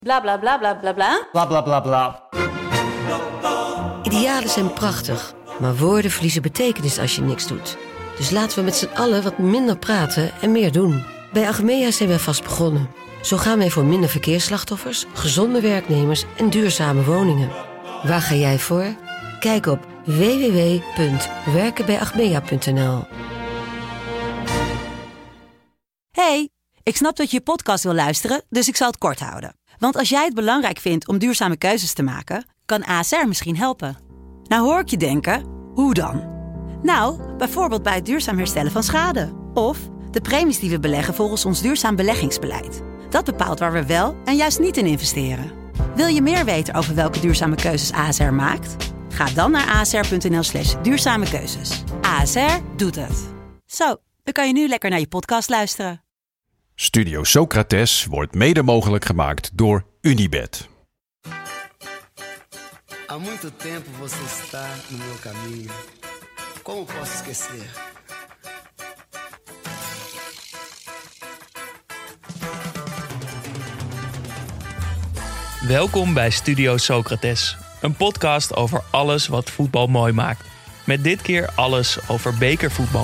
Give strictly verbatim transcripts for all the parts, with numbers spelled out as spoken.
Bla bla bla bla bla bla. Bla bla bla bla. Idealen zijn prachtig, maar woorden verliezen betekenis als je niks doet. Dus laten we met z'n allen wat minder praten en meer doen. Bij Achmea zijn wij vast begonnen. Zo gaan wij voor minder verkeersslachtoffers, gezonde werknemers en duurzame woningen. Waar ga jij voor? Kijk op w w w punt werken bij achmea punt n l. Hey, ik snap dat je je podcast wil luisteren, dus ik zal het kort houden. Want als jij het belangrijk vindt om duurzame keuzes te maken, kan A S R misschien helpen. Nou hoor ik je denken, hoe dan? Nou, bijvoorbeeld bij het duurzaam herstellen van schade. Of de premies die we beleggen volgens ons duurzaam beleggingsbeleid. Dat bepaalt waar we wel en juist niet in investeren. Wil je meer weten over welke duurzame keuzes A S R maakt? Ga dan naar asr.nl slash duurzame keuzes. A S R doet het. Zo, dan kan je nu lekker naar je podcast luisteren. Studio Socrates wordt mede mogelijk gemaakt door Unibet. Há muito tempo você está no meu caminho. Como posso esquecer? Welkom bij Studio Socrates, een podcast over alles wat voetbal mooi maakt. Met dit keer alles over bekervoetbal.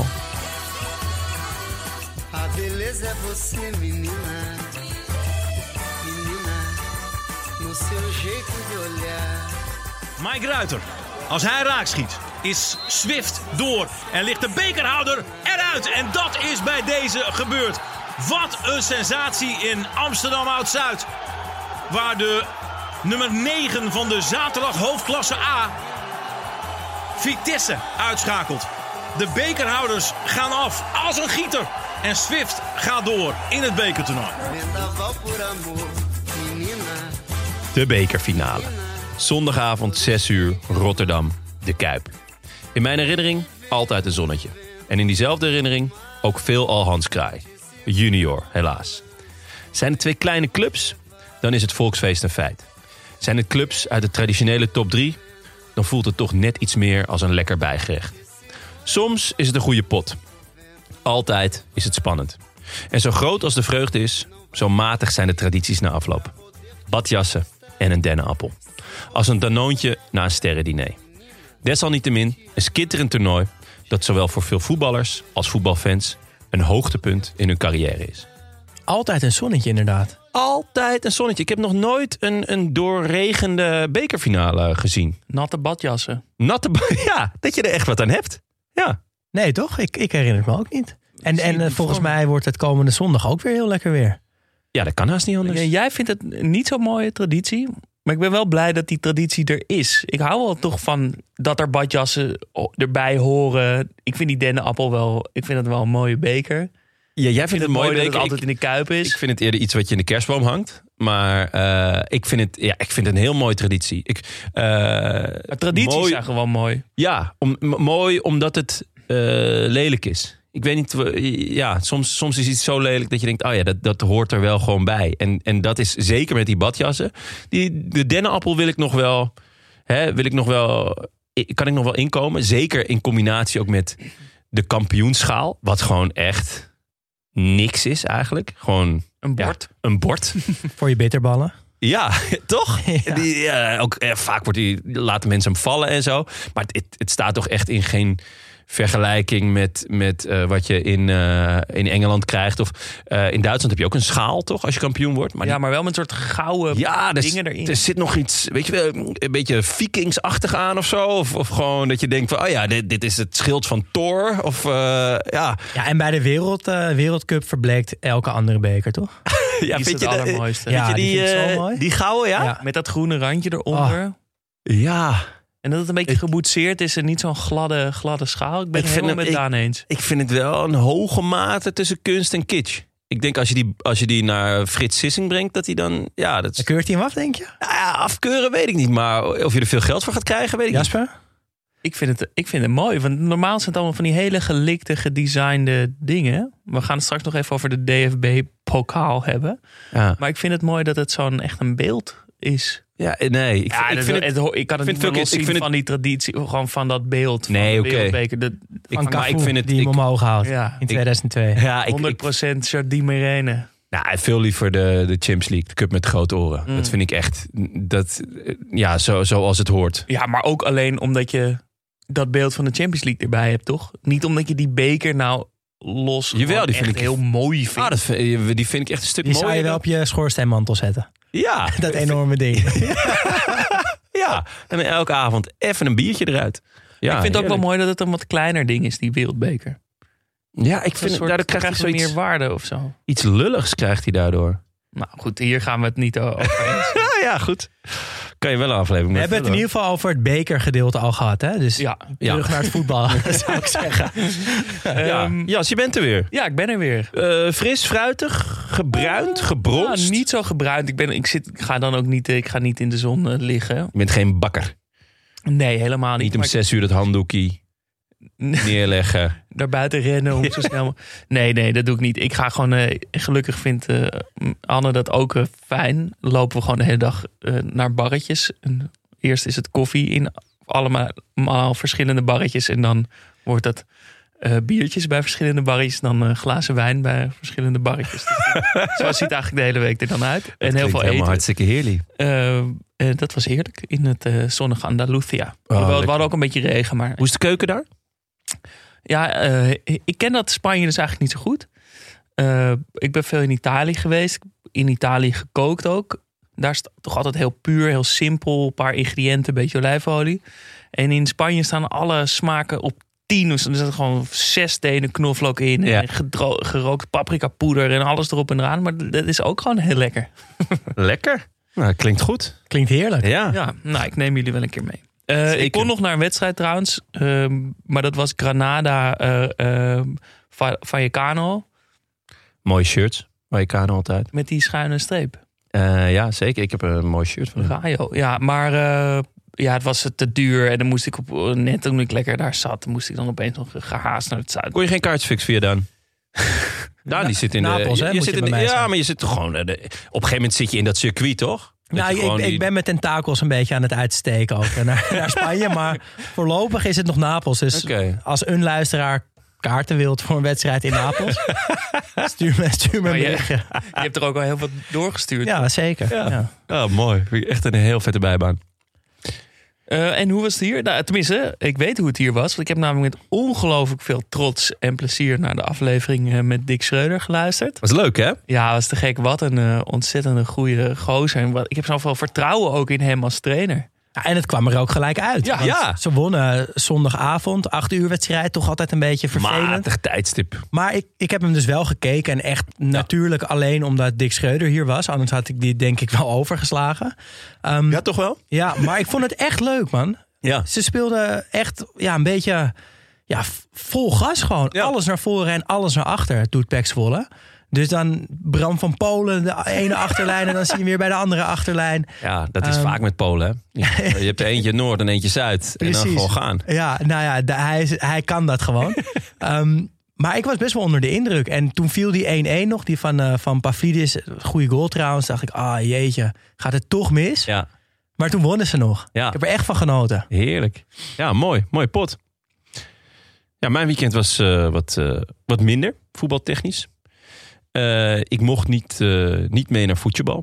A beleza é você, menina. Menina, no seu jeito de olhar. Mike Ruiter, als hij raak schiet, is Swift door en ligt de bekerhouder eruit. En dat is bij deze gebeurd. Wat een sensatie in Amsterdam Oud-Zuid. Waar de nummer negen van de zaterdag hoofdklasse A Vitesse uitschakelt. De bekerhouders gaan af als een gieter. En Swift gaat door in het bekertoernooi. Vendaval por amor, menina. De bekerfinale. Zondagavond zes uur, Rotterdam, de Kuip. In mijn herinnering altijd een zonnetje. En in diezelfde herinnering ook veel al Hans Kraai. Junior, helaas. Zijn het twee kleine clubs? Dan is het volksfeest een feit. Zijn het clubs uit de traditionele top drie? Dan voelt het toch net iets meer als een lekker bijgerecht. Soms is het een goede pot. Altijd is het spannend. En zo groot als de vreugde is, zo matig zijn de tradities na afloop. Badjassen en een dennenappel. Als een danoontje na een sterrendiner. Desalniettemin een skitterend toernooi dat zowel voor veel voetballers als voetbalfans een hoogtepunt in hun carrière is. Altijd een zonnetje inderdaad. Altijd een zonnetje. Ik heb nog nooit een, een doorregende bekerfinale gezien. Natte badjassen. Natte ba- Ja, dat je er echt wat aan hebt. Ja. Nee toch? Ik, ik herinner het me ook niet. En, en uh, volgens mij wordt het komende zondag ook weer heel lekker weer. Ja, dat kan haast niet anders. Ja, jij vindt het niet zo'n mooie traditie, maar ik ben wel blij dat die traditie er is. Ik hou wel toch van dat er badjassen erbij horen. Ik vind die dennenappel wel, ik vind het wel een mooie beker. Ja, jij vindt het mooi dat beker. het altijd ik, in de Kuip is. Ik vind het eerder iets wat je in de kerstboom hangt. Maar uh, ik, vind het, ja, ik vind het een heel mooie traditie. Ik, uh, maar tradities mooi, zijn gewoon mooi. Ja, om, m- mooi omdat het uh, lelijk is. Ik weet niet, ja, soms, soms is iets zo lelijk dat je denkt, oh ja, dat, dat hoort er wel gewoon bij. En, en dat is zeker met die badjassen. Die, de dennenappel wil ik nog wel, hè, wil ik nog wel, kan ik nog wel inkomen. Zeker in combinatie ook met de kampioenschaal. Wat gewoon echt niks is eigenlijk. Gewoon een bord. Ja, een bord. Voor je bitterballen. Ja, toch? Ja. Die, ja, ook, eh, vaak wordt die, laten mensen hem vallen en zo. Maar het, het staat toch echt in geen vergelijking met, met uh, wat je in, uh, in Engeland krijgt. Of uh, in Duitsland heb je ook een schaal, toch? Als je kampioen wordt. Maar ja, die, maar wel met een soort gouden ja, dingen erin. Er zit nog iets, weet je wel, een beetje Vikingsachtig aan of zo. Of, of gewoon dat je denkt van, oh ja, dit, dit is het schild van Thor. Of uh, ja. Ja, en bij de wereld, uh, Wereldcup verbleekt elke andere beker, toch? Ja, die is vind het je allermooiste. Ja, die, die, die, uh, zo mooi. die gouden, ja? Ja. Met dat groene randje eronder. Oh. Ja. En dat het een beetje geboetseerd is en niet zo'n gladde, gladde schaal. Ik ben het helemaal met Daan eens. Ik vind het wel een hoge mate tussen kunst en kitsch. Ik denk als je die, als je die naar Frits Sissing brengt, dat hij dan... Ja, dat is... Keurt hij hem af, denk je? Nou ja, afkeuren weet ik niet. Maar of je er veel geld voor gaat krijgen, weet ik Jasper? niet. Ik vind, het, ik vind het mooi. Want normaal zijn het allemaal van die hele gelikte, gedesignde dingen. We gaan het straks nog even over de D F B-pokaal hebben. Ja. Maar ik vind het mooi dat het zo'n echt een beeld is. Ja, nee. Ik, ja, ik, dat, vind het, het, ik kan het vind niet het loszien ik vind van het, die traditie. Gewoon van dat beeld. Nee, van de oké. wereldbeker. Dat, ik, van maar ik vind het... die hem ik, omhoog haalt ja, in tweeduizend twee. Ja, ik, honderd procent Jardim Irene. Nou, veel liever de, de Champions League, de cup met grote oren. Mm. Dat vind ik echt, dat, ja, zo, zoals het hoort. Ja, maar ook alleen omdat je dat beeld van de Champions League erbij hebt, toch? Niet omdat je die beker nou los Jawel, die echt vind ik heel mooi vindt. Ah, dat, vind- die vind ik echt een stuk Die mooier. zou je wel op je schoorsteenmantel zetten. Ja, Dat enorme ding. ja. En elke avond even een biertje eruit. Ja, ik vind het ook wel heerlijk. mooi dat het een wat kleiner ding is, die wereldbeker. Ja, ik Een vind soort, daardoor krijgt hij krijgt hij zoiets meer waarde of zo. iets lulligs krijgt hij daardoor. Nou goed, hier gaan we het niet over eens. Ja, ja, goed. Kan je wel een aflevering We mee hebben het in vullen. ieder geval over het bekergedeelte al gehad. Hè? Dus Ja, terug Ja. naar het voetbal, zou ik zeggen. Ja. Ehm, Jas, je bent er weer. ja, ik ben er weer. Uh, fris, fruitig, gebruind, gebronst. Ja, niet zo gebruind. Ik, ben, ik, zit, ik ga dan ook niet, ik ga niet in de zon uh, liggen. Je bent geen bakker. Nee, helemaal niet. Niet om Maar zes uur dat handdoekie ik- neerleggen. naar buiten rennen om zo snel. Nee, nee, dat doe ik niet. Ik ga gewoon. Uh, gelukkig vindt uh, Anne dat ook uh, fijn. Lopen we gewoon de hele dag uh, naar barretjes. En eerst is het koffie in allemaal, allemaal verschillende barretjes. En dan wordt dat uh, biertjes bij verschillende barretjes. Dan uh, glazen wijn bij verschillende barretjes. Dus, uh, zo ziet het eigenlijk de hele week er dan uit. En heel veel eten. hartstikke heerlijk. Uh, uh, dat was heerlijk in het uh, zonnige Andalusia. Oh, Hoewel, we lekker. hadden ook een beetje regen, maar Hoe is de keuken daar? ja, uh, ik ken dat Spanje dus eigenlijk niet zo goed. Uh, ik ben veel in Italië geweest. In Italië gekookt ook. Daar is het toch altijd heel puur, heel simpel. Een paar ingrediënten, een beetje olijfolie. En in Spanje staan alle smaken op tien. Dus er zitten gewoon zes stenen knoflook in. Ja. En gedro- gerookt paprika poeder en alles erop en eraan. Maar dat is ook gewoon heel lekker. Lekker. Nou, klinkt goed. Klinkt heerlijk. Ja. Ja, nou, ik neem jullie wel een keer mee. Uh, Zeker. ik kon nog naar een wedstrijd trouwens. Um, maar dat was Granada uh, uh, Va- Vallecano. Mooie shirts. Vallecano altijd. Met die schuine streep. Uh, ja, zeker. Ik heb een mooi shirt van hem. Rayo. Ja, maar uh, ja, het was te duur. En dan moest ik op, net toen ik lekker daar zat, moest ik dan opeens nog gehaast naar het zuiden. Kon je geen kaartjes fixen via Daan? Daan, die zit in de... Napels, hè, je moet zit je in bij de- mij ja, zijn. maar je zit toch gewoon... uh, de- op een gegeven moment zit je in dat circuit, toch? Dat Nou, je ik, gewoon ik die- ben met tentakels een beetje aan het uitsteken ook naar, naar Spanje. Maar voorlopig is het nog Napels. Dus Oké. als een luisteraar kaarten wilt voor een wedstrijd in Napels, stuur me, stuur me Maar een je- berichtje. Je hebt er ook al heel wat doorgestuurd. Ja, zeker. Ja. Ja. Oh, mooi. Vind ik echt een heel vette bijbaan. Uh, en hoe was het hier? Nou, tenminste, ik weet hoe het hier was. Want ik heb namelijk met ongelooflijk veel trots en plezier naar de aflevering uh, met Dick Schreuder geluisterd. Was leuk, hè? Ja, was te gek. Wat een uh, ontzettende goede gozer. En wat, ik heb zoveel vertrouwen ook in hem als trainer. Ja, en het kwam er ook gelijk uit. Ja. Want Ja. Ze wonnen zondagavond, acht uur wedstrijd. Toch altijd een beetje vervelend. Matig tijdstip. Maar ik, ik heb hem dus wel gekeken. En echt natuurlijk alleen omdat Dick Schreuder hier was. Anders had ik die denk ik wel overgeslagen. Um, Ja, toch wel? ja, maar ik vond het echt leuk, man. Ja. Ze speelden echt ja, een beetje ja, vol gas gewoon. Ja. Alles naar voren en alles naar achter doet Pek Zwolle. Dus dan Bram van Polen, de ene achterlijn... en dan zie je hem weer bij de andere achterlijn. Ja, dat is Um, vaak met Polen, hè? Je, je hebt er eentje Noord en eentje Zuid. En dan Precies. gewoon gaan. Ja, nou ja, de- hij, is- hij kan dat gewoon. um, maar ik was best wel onder de indruk. En toen viel die één-één nog, die van, uh, van Pavlidis. Goeie goal trouwens. Dacht ik, ah jeetje, gaat het toch mis? Ja, Maar toen wonnen ze nog. Ja. Ik heb er echt van genoten. heerlijk. Ja, mooi. Mooi pot. Ja, mijn weekend was uh, wat, uh, wat minder, voetbaltechnisch. Uh, ik mocht niet, uh, niet mee naar voetbal.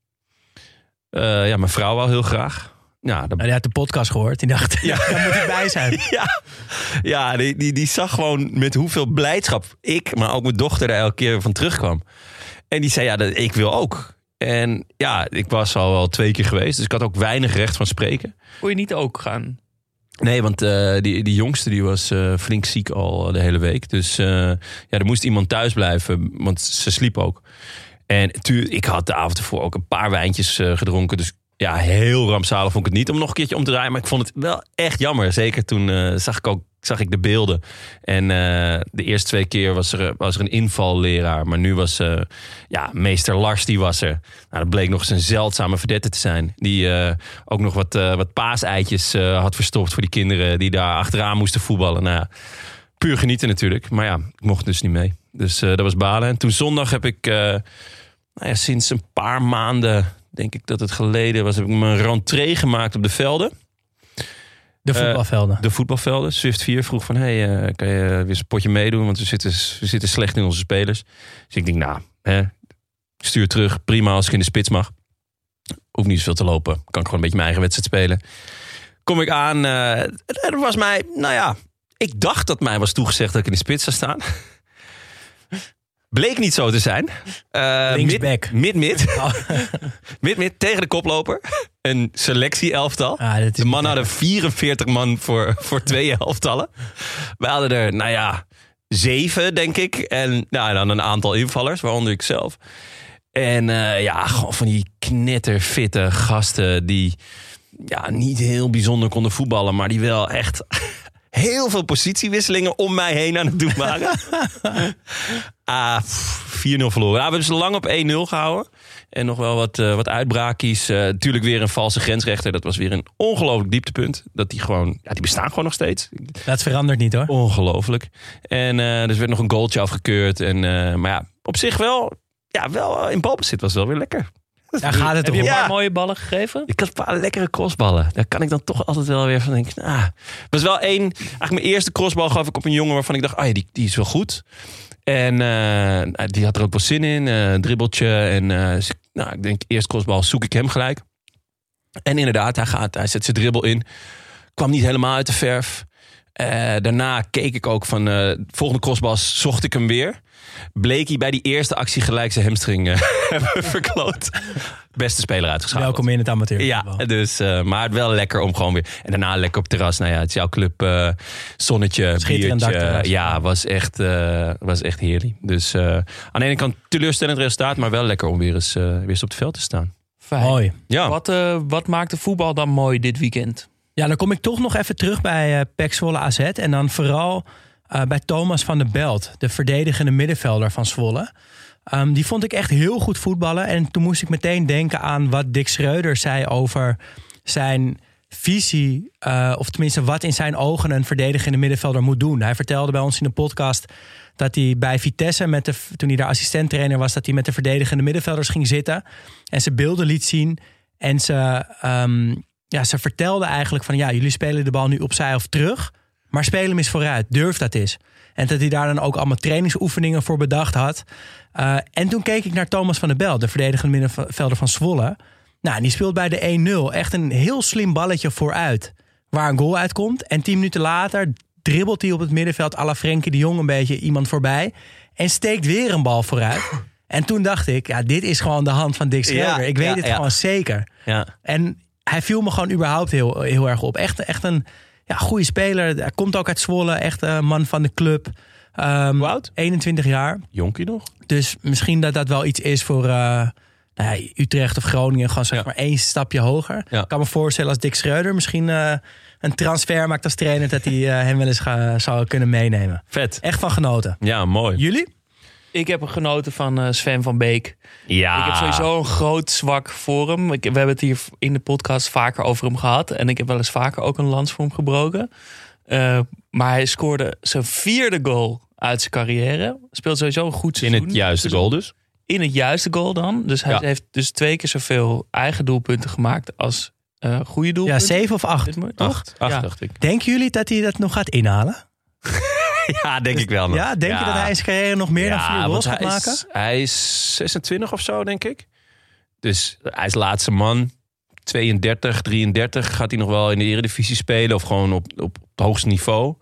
Uh, ja, mijn vrouw wou heel graag. Ja, dat... Nou, die had de podcast gehoord. Die dacht, ja. daar moet ik bij zijn. ja, ja die, die, die zag gewoon met hoeveel blijdschap ik, maar ook mijn dochter er elke keer van terugkwam. En die zei, ja, dat, ik wil ook. En ja, ik was al wel twee keer geweest, dus ik had ook weinig recht van spreken. Wil je niet ook gaan? Nee, want uh, die, die jongste die was uh, flink ziek al de hele week. Dus uh, ja, er moest iemand thuis blijven, want ze sliep ook. En tu- ik had de avond ervoor ook een paar wijntjes uh, gedronken. Dus ja, heel rampzalig vond ik het niet om nog een keertje om te draaien. Maar ik vond het wel echt jammer. Zeker toen uh, zag ik ook zag ik de beelden. En uh, de eerste twee keer was er, was er een invalleraar. Maar nu was uh, ja, meester Lars, die was er. Nou, dat bleek nog eens een zeldzame verdette te zijn. Die uh, ook nog wat, uh, wat paaseitjes uh, had verstopt voor die kinderen die daar achteraan moesten voetballen. Nou ja, puur genieten natuurlijk. Maar ja, ik mocht dus niet mee. Dus uh, dat was balen. En toen zondag heb ik uh, nou ja, sinds een paar maanden, denk ik dat het geleden was, heb ik mijn rentree gemaakt op de velden. De voetbalvelden. Uh, de voetbalvelden. Swift vier vroeg van, hey, uh, kan je weer eens een potje meedoen? Want we zitten, we zitten slecht in onze spelers. Dus ik denk, nou, hè, stuur terug. Prima als ik in de spits mag. Hoef niet zoveel te lopen. Kan ik gewoon een beetje mijn eigen wedstrijd spelen. Kom ik aan. Uh, er was mij, nou ja, ik dacht dat mij was toegezegd dat ik in de spits zou staan. Bleek niet zo te zijn. Uh, Linksback. Mid-mid. Mid-mid tegen de koploper. Een selectie-elftal. Ah, de mannen hadden vierenveertig man voor, voor twee elftallen. Wij hadden er, nou ja, zeven, denk ik. En nou, dan een aantal invallers, waaronder ik zelf. En uh, ja, gewoon van die knetterfitte gasten die ja, niet heel bijzonder konden voetballen, maar die wel echt heel veel positiewisselingen om mij heen aan het doen waren. ah, vier nul verloren. Ja, we hebben ze lang op één nul gehouden. En nog wel wat, uh, wat uitbraakjes. Uh, natuurlijk weer een valse grensrechter. Dat was weer een ongelooflijk dieptepunt. Dat die gewoon, ja, die bestaan gewoon nog steeds. Dat verandert niet hoor. Ongelooflijk. En uh, dus werd nog een goaltje afgekeurd. En, uh, maar ja, op zich wel, ja, wel in balbezit was wel weer lekker. Daar gaat het Heb je een om. paar Ja. mooie ballen gegeven? Ik had een paar lekkere crossballen. Daar kan ik dan toch altijd wel weer van denken. Ah. Het was wel één. Eigenlijk mijn eerste crossbal gaf ik op een jongen waarvan ik dacht, ah ja, die, die is wel goed. En uh, die had er ook wel zin in. Uh, dribbeltje. En uh, dus, nou, ik denk, eerst crossbal zoek ik hem gelijk. En inderdaad, hij gaat, hij zet zijn dribbel in. Kwam niet helemaal uit de verf. Uh, daarna keek ik ook van uh, volgende crossbal zocht ik hem weer. Bleek hij bij die eerste actie gelijk zijn hamstring uh, hebben verkloot. Beste speler uitgeschakeld. Welkom in het amateur. Ja, dus, uh, maar wel lekker om gewoon weer. En daarna lekker op terras. Nou ja, het is jouw club. Uh, zonnetje, Schitterend biertje. dakterras. Ja, was echt, uh, was echt heerlijk. Dus uh, aan de ene kant teleurstellend resultaat, maar wel lekker om weer eens, uh, weer eens op het veld te staan. Fijn. Mooi. Ja. Wat, uh, wat maakt de voetbal dan mooi dit weekend? Ja, dan kom ik toch nog even terug bij uh, P E C Zwolle A Z. En dan vooral uh, bij Thomas van der Belt, de verdedigende middenvelder van Zwolle. Um, die vond ik echt heel goed voetballen. En toen moest ik meteen denken aan wat Dick Schreuder zei over zijn visie. Uh, of tenminste wat in zijn ogen een verdedigende middenvelder moet doen. Hij vertelde bij ons in de podcast dat hij bij Vitesse, met de, toen hij daar assistent-trainer was, dat hij met de verdedigende middenvelders ging zitten. En ze beelden liet zien. En ze, um, ja, ze vertelde eigenlijk van ja, jullie spelen de bal nu opzij of terug. Maar speel hem eens vooruit. Durf dat eens. En dat hij daar dan ook allemaal trainingsoefeningen voor bedacht had. Uh, en toen keek ik naar Thomas van der Belt, de verdedigende middenvelder van Zwolle. Nou, die speelt bij de één nul echt een heel slim balletje vooruit. Waar een goal uitkomt. En tien minuten later dribbelt hij op het middenveld à la Frenkie de Jong een beetje iemand voorbij. En steekt weer een bal vooruit. En toen dacht ik, ja, dit is gewoon de hand van Dick Schreuder. Ja, ik weet ja, het ja. gewoon zeker. Ja. En hij viel me gewoon überhaupt heel, heel erg op. Echt, echt een ja, goede speler. Hij komt ook uit Zwolle. Echt een man van de club. Um, Hoe oud? eenentwintig jaar. Jonkie nog? Dus misschien dat dat wel iets is voor uh, nou ja, Utrecht of Groningen. Gewoon zeg Ja. maar één stapje hoger. Ja. Ik kan me voorstellen als Dick Schreuder misschien uh, een transfer maakt als trainer, dat hij uh, hem wel eens ga, zou kunnen meenemen. Vet. Echt van genoten. Ja, mooi. Jullie? Ik heb genoten van uh, Sven van Beek. Ja. Ik heb sowieso een groot zwak voor hem. Ik, we hebben het hier in de podcast vaker over hem gehad. En ik heb wel eens vaker ook een lans voor hem gebroken. Uh, maar hij scoorde zijn vierde goal uit zijn carrière. Speelt sowieso een goed In seizoen. het juiste goal dus. In het juiste goal dan. Dus hij Ja. heeft dus twee keer zoveel eigen doelpunten gemaakt als uh, goede Ja, doelpunten. zeven of acht. Dit mo- toch? Acht, acht Ja. dacht ik. Denken jullie dat hij dat nog gaat inhalen? Ja, denk ik wel nog. Ja, denk je dat hij in zijn carrière nog meer dan vier want goals gaat hij maken? Is, hij is zesentwintig of zo, denk ik. Dus hij is laatste man. tweeëndertig, drieëndertig gaat hij nog wel in de Eredivisie spelen. Of gewoon op, op het hoogste niveau.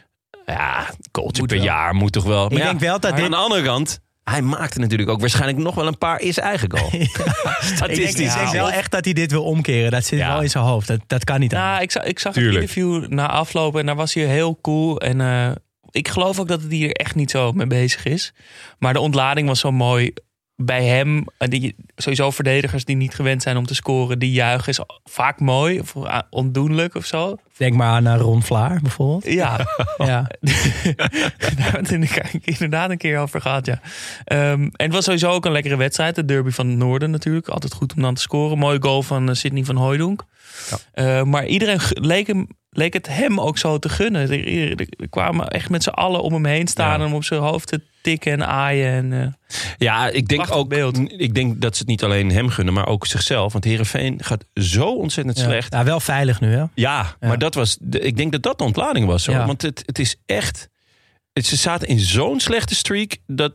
Ja, goaltje Moet per wel. jaar moet toch wel. Ik Maar ja, denk wel dat maar dit... aan de andere kant, hij maakte natuurlijk ook waarschijnlijk nog wel een paar in zijn eigen goal. Ik denk, Statistisch. ik denk wel echt dat hij dit wil omkeren. Dat zit Ja. wel in zijn hoofd. Dat, dat kan niet aan. Nou, ik zag, ik zag een Tuurlijk. interview na aflopen en daar was hij heel cool. En uh, ik geloof ook dat hij er echt niet zo mee bezig is. Maar de ontlading was zo mooi bij hem. En die, sowieso verdedigers die niet gewend zijn om te scoren, die juichen is vaak mooi of uh, ondoenlijk of zo. Denk maar aan uh, Ron Vlaar bijvoorbeeld. Ja, Ja. daar hebben we het inderdaad een keer over gehad, ja. Um, en het was sowieso ook een lekkere wedstrijd. De derby van het Noorden natuurlijk. Altijd goed om dan te scoren. Mooie goal van uh, Sidney van Hooijdonk. Ja. Uh, maar iedereen g- leek, hem, leek het hem ook zo te gunnen. Er, er, er kwamen echt met z'n allen om hem heen staan... Ja. en om op zijn hoofd te tikken en aaien. En, uh, Ja, ik denk Prachtig ook. beeld. Ik denk dat ze het niet alleen hem gunnen, maar ook zichzelf. Want Heerenveen gaat zo ontzettend Ja. slecht. Ja, wel veilig nu, hè? Ja, Ja. maar dat was. de- Ik denk dat dat de ontlading was. Hoor. Ja. Want het, het is echt. Het, ze zaten in zo'n slechte streak dat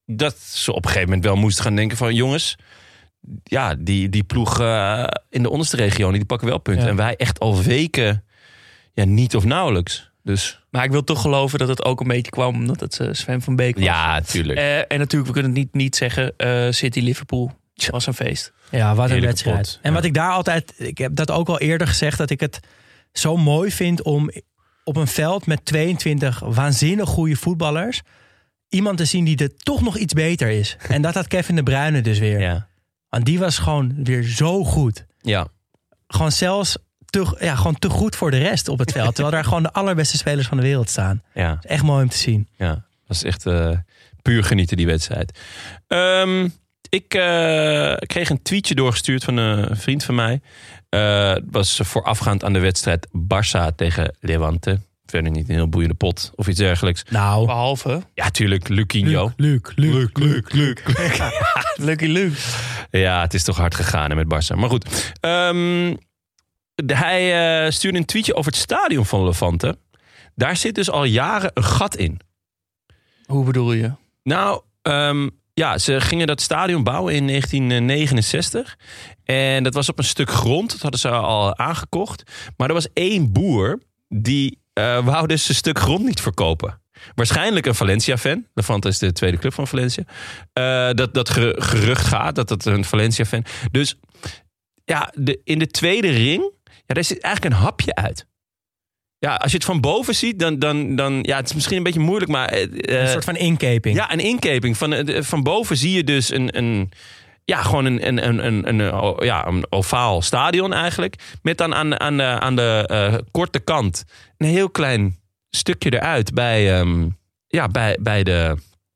dat ze op een gegeven moment wel moesten gaan denken van... jongens, ja, die, die ploeg uh, in de onderste regionen, die pakken wel punten. Ja. En wij echt al weken ja, niet of nauwelijks. Dus... Maar ik wil toch geloven dat het ook een beetje kwam omdat het uh, Sven van Beek was. Ja, tuurlijk. Uh, en natuurlijk, we kunnen het niet, niet zeggen, uh, City-Liverpool was een feest. Ja, wat een Heerlijke wedstrijd. pot. En Ja. wat ik daar altijd... Ik heb dat ook al eerder gezegd, dat ik het zo mooi vind om op een veld met tweeëntwintig waanzinnig goede voetballers iemand te zien die er toch nog iets beter is. En dat had Kevin De Bruyne dus weer. Ja. Want die was gewoon weer zo goed. Ja. Gewoon zelfs te, ja, gewoon te goed voor de rest op het veld. Terwijl daar gewoon de allerbeste spelers van de wereld staan. Ja. Dat is echt mooi om te zien. Ja, dat is echt uh, puur genieten, die wedstrijd. Um, ik uh, kreeg een tweetje doorgestuurd van een vriend van mij. Uh, het was voorafgaand aan de wedstrijd Barça tegen Levante. Verder niet een heel boeiende pot of iets dergelijks. Nou, Behalve... Ja, tuurlijk, Luquinho. Luc, Luc, Luc, Luc, Luc. Lucky Luke. Ja, het is toch hard gegaan hè, met Barça. Maar goed, um, de, hij uh, stuurde een tweetje over het stadion van Levante. Daar zit dus al jaren een gat in. Hoe bedoel je? Nou, um, ja, ze gingen dat stadion bouwen in negentien negenenzestig. En dat was op een stuk grond. Dat hadden ze al aangekocht. Maar er was één boer die uh, wou dus een stuk grond niet verkopen. Waarschijnlijk een Valencia-fan. Levante is de tweede club van Valencia. Uh, dat, dat gerucht gaat, dat het een Valencia-fan. Dus ja, de, in de tweede ring, ja, daar zit eigenlijk een hapje uit. Ja, als je het van boven ziet, dan, dan, dan ja, het is misschien een beetje moeilijk, maar uh, een soort van inkeping. Ja, een inkeping. Van, uh, van boven zie je dus een, een ja, gewoon een, een, een, een, een, een, ja, een ovaal stadion eigenlijk. Met dan aan, aan de, aan de uh, korte kant een heel klein stukje eruit bij, um, ja, bij, bij de,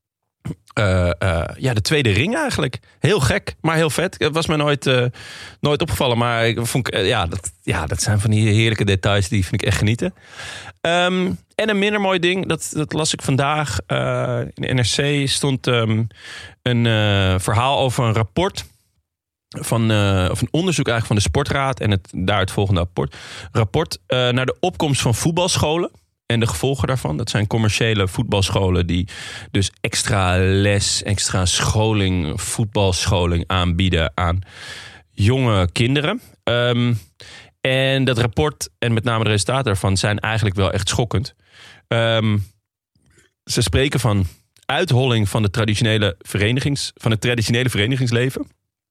uh, uh, ja, de tweede ring eigenlijk. Heel gek, maar heel vet. Het was me nooit, uh, nooit opgevallen. Maar ik vond, uh, ja, dat, ja, dat zijn van die heerlijke details. Die vind ik echt genieten. Um, en een minder mooi ding, dat, dat las ik vandaag. Uh, in de N R C stond um, een uh, verhaal over een rapport. Van, uh, of een onderzoek eigenlijk van de Sportraad. En het, daar het volgende rapport. Rapport uh, naar de opkomst van voetbalscholen. En de gevolgen daarvan. Dat zijn commerciële voetbalscholen die dus extra les, extra scholing, voetbalscholing aanbieden aan jonge kinderen. Um, en dat rapport en met name de resultaten daarvan zijn eigenlijk wel echt schokkend. Um, ze spreken van uitholling van, de traditionele verenigings, van het traditionele verenigingsleven.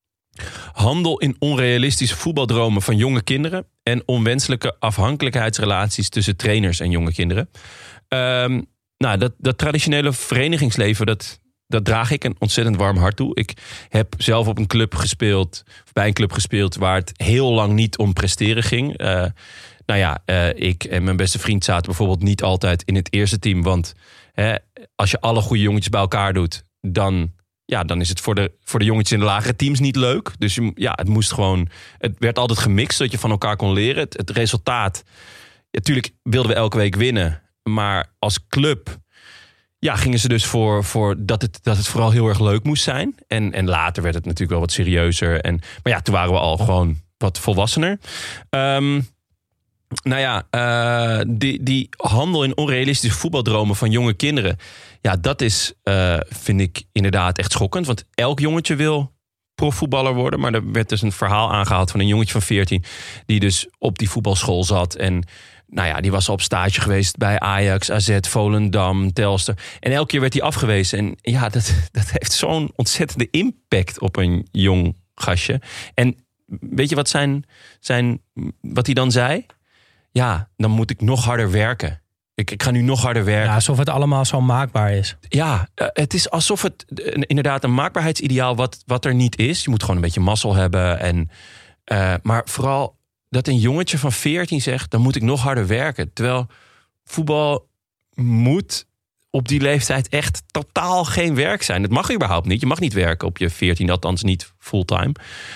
Handel in onrealistische voetbaldromen van jonge kinderen. En onwenselijke afhankelijkheidsrelaties tussen trainers en jonge kinderen. Um, nou, dat, dat traditionele verenigingsleven, dat, dat draag ik een ontzettend warm hart toe. Ik heb zelf op een club gespeeld, of bij een club gespeeld, waar het heel lang niet om presteren ging. Uh, nou ja, uh, ik en mijn beste vriend zaten bijvoorbeeld niet altijd in het eerste team. Want hè, als je alle goede jongetjes bij elkaar doet, dan... Ja, dan is het voor de, voor de jongetjes in de lagere teams niet leuk. Dus je, ja, het moest gewoon. Het werd altijd gemixt, zodat je van elkaar kon leren. Het, het resultaat. Natuurlijk ja, wilden we elke week winnen. Maar als club. Ja, gingen ze dus voor, voor dat, het, dat het vooral heel erg leuk moest zijn. En, en later werd het natuurlijk wel wat serieuzer. En, maar ja, toen waren we al gewoon wat volwassener. Um, nou ja, uh, die, die handel in onrealistische voetbaldromen van jonge kinderen. Ja, dat is, uh, vind ik inderdaad echt schokkend. Want elk jongetje wil profvoetballer worden. Maar er werd dus een verhaal aangehaald van een jongetje van veertien... die dus op die voetbalschool zat. En nou ja, die was al op stage geweest bij Ajax, A Z, Volendam, Telstar. En elke keer werd hij afgewezen. En ja, dat, dat heeft zo'n ontzettende impact op een jong gastje. En weet je wat, zijn, zijn, wat hij dan zei? Ja, dan moet ik nog harder werken. Ik, ik ga nu nog harder werken. Ja, alsof het allemaal zo maakbaar is. Ja, uh, het is alsof het uh, inderdaad een maakbaarheidsideaal wat, wat er niet is. Je moet gewoon een beetje mazzel hebben. En, uh, maar vooral dat een jongetje van veertien zegt, dan moet ik nog harder werken. Terwijl voetbal moet op die leeftijd echt totaal geen werk zijn. Het mag überhaupt niet. Je mag niet werken op je veertien, althans niet fulltime.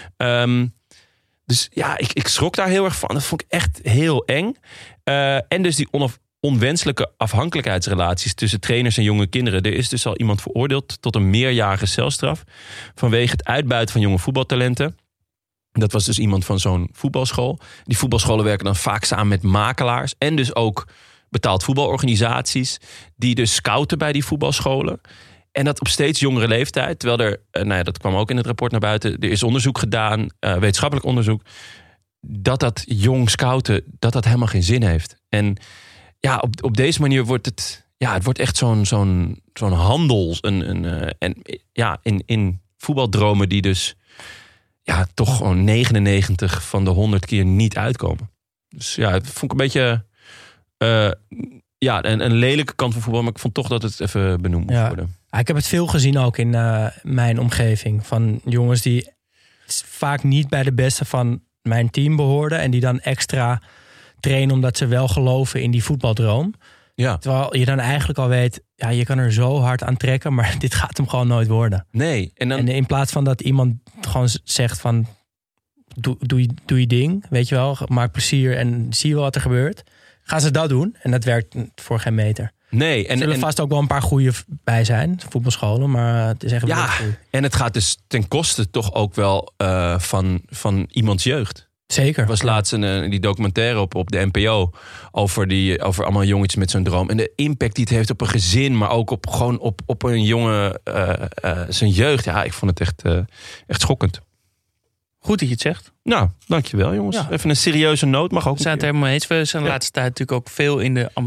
Um, dus ja, ik, ik schrok daar heel erg van. Dat vond ik echt heel eng. Uh, en dus die onaf, onwenselijke afhankelijkheidsrelaties tussen trainers en jonge kinderen. Er is dus al iemand veroordeeld tot een meerjarige celstraf vanwege het uitbuiten van jonge voetbaltalenten. Dat was dus iemand van zo'n voetbalschool. Die voetbalscholen werken dan vaak samen met makelaars en dus ook betaald voetbalorganisaties die dus scouten bij die voetbalscholen. En dat op steeds jongere leeftijd. Terwijl er, uh, nou ja, dat kwam ook in het rapport naar buiten. Er is onderzoek gedaan, uh, wetenschappelijk onderzoek. Dat dat jong scouten, dat dat helemaal geen zin heeft. En ja, op, op deze manier wordt het... Ja, het wordt echt zo'n, zo'n, zo'n handel. Een, een, uh, en ja, in, in voetbaldromen die dus... Ja, toch gewoon negenennegentig van de honderd keer niet uitkomen. Dus ja, het vond ik een beetje... Uh, ja, een, een lelijke kant van voetbal. Maar ik vond toch dat het even benoemd moet ja. worden. Ja, ik heb het veel gezien ook in uh, mijn omgeving. Van jongens die vaak niet bij de beste van mijn team behoorden. En die dan extra trainen omdat ze wel geloven in die voetbaldroom. Ja. Terwijl je dan eigenlijk al weet, ja, je kan er zo hard aan trekken. Maar dit gaat hem gewoon nooit worden. Nee. En, dan... en in plaats van dat iemand gewoon zegt van... Doe, doe, je, doe je ding, weet je wel. Maak plezier en zie je wel wat er gebeurt. Gaan ze dat doen. En dat werkt voor geen meter. Nee. En, er zullen en, vast ook wel een paar goede bij zijn. Voetbalscholen, maar het is echt... Ja, en het gaat dus ten koste toch ook wel uh, van, van iemands jeugd. Zeker. Er was laatst een, die documentaire op, op de N P O over, die, over allemaal jongetjes met zo'n droom. En de impact die het heeft op een gezin, maar ook op, gewoon op, op een jongen, uh, uh, zijn jeugd. Ja, ik vond het echt, uh, echt schokkend. Goed dat je het zegt. Nou, dankjewel jongens. Ja. Even een serieuze noot mag ook. We zijn het helemaal eens. We zijn de ja. laatste tijd natuurlijk ook veel in de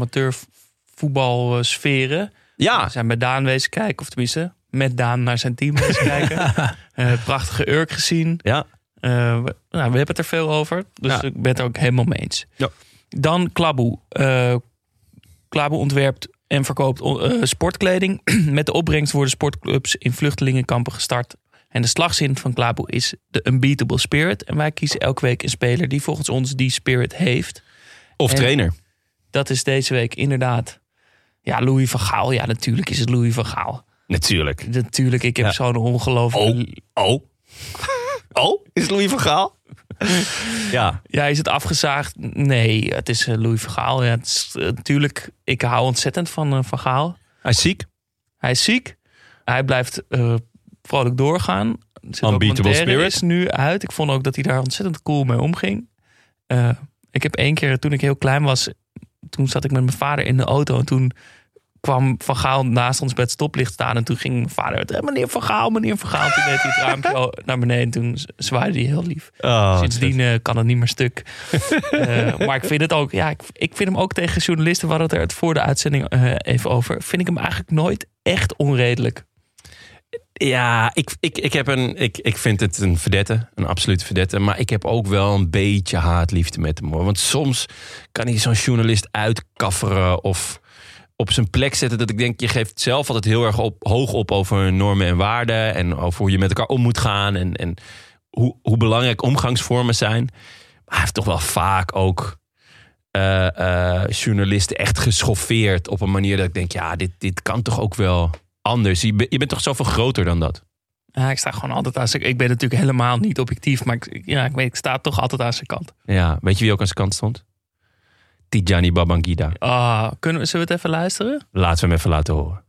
amateurvoetbalsferen. Ja. We zijn bij Daan wezen kijken, of tenminste met Daan naar zijn team wezen kijken. Uh, prachtige Urk gezien. Ja. Uh, we, nou, we hebben het er veel over. Dus ja. ik ben het er ook helemaal mee eens. Ja. Dan Klaboe. Uh, Klaboe ontwerpt en verkoopt uh, sportkleding. Met de opbrengst worden sportclubs in vluchtelingenkampen gestart. En de slagzin van Klaboe is de unbeatable spirit. En wij kiezen elke week een speler die volgens ons die spirit heeft. Of en trainer. Dat is deze week inderdaad... Ja, Louis van Gaal. Ja, natuurlijk is het Louis van Gaal. Natuurlijk. Natuurlijk, ik heb ja. zo'n ongelooflijk... Oh, oh. Oh, is het Louis van Gaal? Ja. Ja, is het afgezaagd? Nee, het is Louis van Gaal. Ja, het is, uh, natuurlijk, ik hou ontzettend van uh, Van Gaal. Hij is ziek. Hij is ziek. Hij blijft uh, vrolijk doorgaan. Unbeatable spirit is nu uit. Ik vond ook dat hij daar ontzettend cool mee omging. Uh, ik heb één keer, toen ik heel klein was... Toen zat ik met mijn vader in de auto. En toen kwam Van Gaal naast ons bij het stoplicht staan. En toen ging mijn vader... Meneer Van Gaal, meneer Van Gaal. Toen deed hij het raampje naar beneden. En toen zwaaide hij heel lief. Oh, Sindsdien uh, kan het niet meer stuk. uh, maar ik vind het ook... Ja, ik, ik vind hem ook tegen journalisten... We hadden het er voor de uitzending uh, even over. Vind ik hem eigenlijk nooit echt onredelijk. Ja, ik, ik, ik, heb een, ik, ik vind het een verdette. Een absolute verdette. Maar ik heb ook wel een beetje haatliefde met hem. Hoor. Want soms kan hij zo'n journalist uitkafferen... of op zijn plek zetten dat ik denk... je geeft zelf altijd heel erg op, hoog op over normen en waarden... en over hoe je met elkaar om moet gaan... en, en hoe, hoe belangrijk omgangsvormen zijn. Maar hij heeft toch wel vaak ook... Uh, uh, journalisten echt geschoffeerd... op een manier dat ik denk... ja, dit, dit kan toch ook wel... anders. Je, je bent toch zoveel groter dan dat? Ja, ik sta gewoon altijd aan zijn kant. Ik ben natuurlijk helemaal niet objectief, maar ik, ja, ik, weet, ik sta toch altijd aan zijn kant. Ja, weet je wie ook aan zijn kant stond? Tijani Babangida. Ah, kunnen we, zullen we het even luisteren? Laten we hem even laten horen.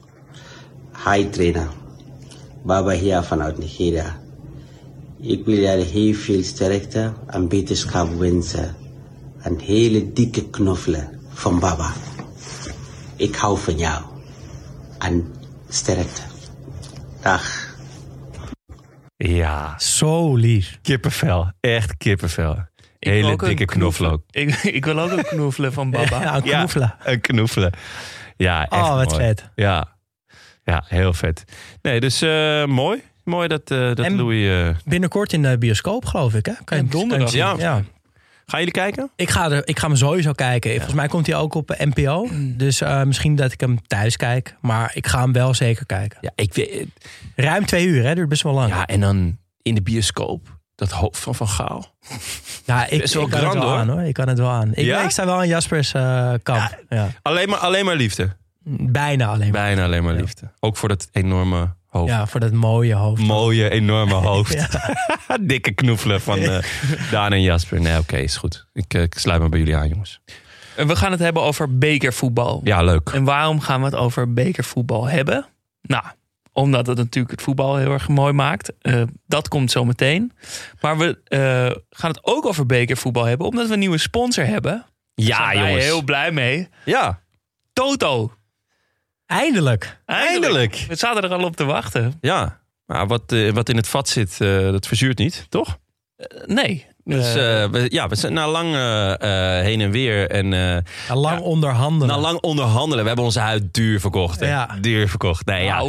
Hi trainer, Baba hier vanuit Nigeria. Ik wil jou heel veel sterkte en beterschap wensen. Een hele dikke knuffelen van Baba. Ik hou van jou. En sterkte. Dag. Ja. Zo lief. Kippenvel. Echt kippenvel. Hele dikke knoflook. Ik, ik wil ook een knoefelen van Baba. Ja, een knoefelen. Ja, een knoefelen. Ja, echt Oh, wat mooi. vet. Ja. Ja, heel vet. Nee, dus uh, mooi. Mooi dat, uh, dat en Louis... Uh... binnenkort in de bioscoop, geloof ik. Hè? Kan je ja, donderdag. ja. ja. Gaan jullie kijken? Ik ga, er, ik ga hem sowieso kijken. Ja. Volgens mij komt hij ook op N P O. Dus uh, misschien dat ik hem thuis kijk. Maar ik ga hem wel zeker kijken. Ja, ik weet... Ruim twee uur, hè? Duurt best wel lang. Ja, en dan in de bioscoop. Dat hoofd van Van Gaal. Ja, ik, wel ik kan grand, het wel hoor. aan, hoor. Ik kan het wel aan. Ik, Ja? ik sta wel aan Jaspers uh, kant. Ja, Ja. Alleen, maar, alleen maar liefde. Bijna alleen maar. Bijna alleen maar Ja. liefde. Ook voor dat enorme hoofd. Ja, voor dat mooie hoofd. Mooie, enorme hoofd. Dikke knoefelen van uh, Daan en Jasper. Nee, oké, okay, is goed. Ik, uh, ik sluit me bij jullie aan, jongens. We gaan het hebben over bekervoetbal. Ja, leuk. En waarom gaan we het over bekervoetbal hebben? Nou, omdat het natuurlijk het voetbal heel erg mooi maakt. Uh, dat komt zo meteen. Maar we uh, gaan het ook over bekervoetbal hebben. Omdat we een nieuwe sponsor hebben. Ja, Daar zijn wij jongens. heel blij mee. Ja. Toto. Eindelijk. Eindelijk. We zaten er al op te wachten. Ja, maar wat, uh, wat in het vat zit, uh, dat verzuurt niet, toch? Uh, nee. Dus uh, we, ja, we zijn na lang uh, uh, heen en weer. En, uh, na lang ja, onderhandelen. Na lang onderhandelen. We hebben onze huid duur verkocht. Hè? Ja. Duur verkocht. Nee, ja. Wow.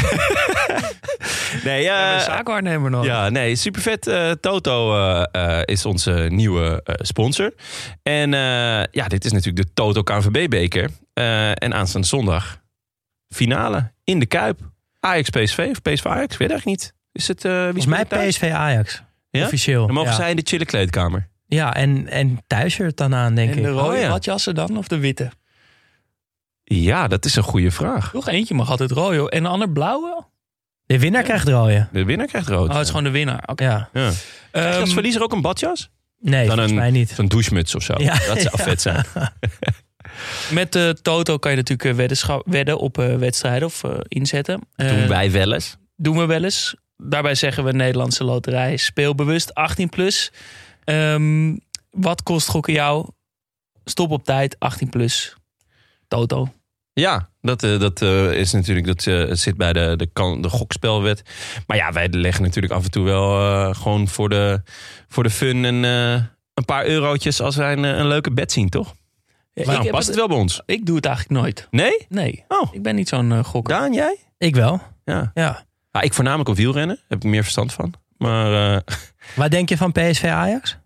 nee, uh, we hebben een zaakwaarnemer nog. Ja, nee, super vet. Uh, Toto uh, uh, is onze nieuwe uh, sponsor. En uh, ja, dit is natuurlijk de Toto K N V B-beker. Uh, en aanstaande zondag finale in de Kuip. Ajax P S V of P S V Ajax, weet ik eigenlijk niet. Is het, uh, Volgens mij P S V Ajax. Ja? Officieel. Dan mogen ja. zij in de chille kleedkamer. Ja, en, en thuisshirt dan aan, denk en ik. En de rode oh, ja. badjassen dan, of de witte? Ja, dat is een goede vraag. Toch eentje mag altijd rood. En de ander blauwe? De winnaar ja. krijgt rode. De winnaar krijgt rood. Oh, het is gewoon de winnaar. Okay. Ja. ja. Krijg je als verliezer ook een badjas? Nee, dan volgens een, mij niet. Zo'n douchemuts of zo. Ja. Dat zou ja. vet zijn. Met uh, Toto kan je natuurlijk wedden, wedden op uh, wedstrijden of uh, inzetten. Uh, doen wij wel eens. Doen we wel eens. Daarbij zeggen we Nederlandse Loterij speelbewust achttien plus. Um, wat kost gokken jou? Stop op tijd, achttien plus. Toto. Ja, dat, uh, dat uh, is natuurlijk, dat uh, zit bij de, de, kan, de gokspelwet. Maar ja, wij leggen natuurlijk af en toe wel uh, gewoon voor de, voor de fun en, uh, een paar eurotjes als wij een, een leuke bet zien, toch? Ja, nou, past het, het wel bij ons? Ik doe het eigenlijk nooit. Nee? Nee. Oh. Ik ben niet zo'n uh, gokker. Daan, jij? Ik wel. Ja. ja. ja ik voornamelijk op wielrennen. Heb ik meer verstand van. Maar... Uh... Waar denk je van P S V Ajax?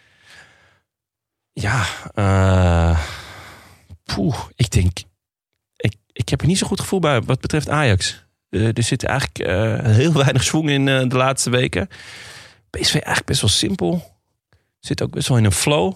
Ja, uh... Poeh, ik denk... Ik, ik heb er niet zo goed gevoel bij wat betreft Ajax. Uh, er zit eigenlijk uh, heel weinig schwung in uh, de laatste weken. P S V eigenlijk best wel simpel. Zit ook best wel in een flow.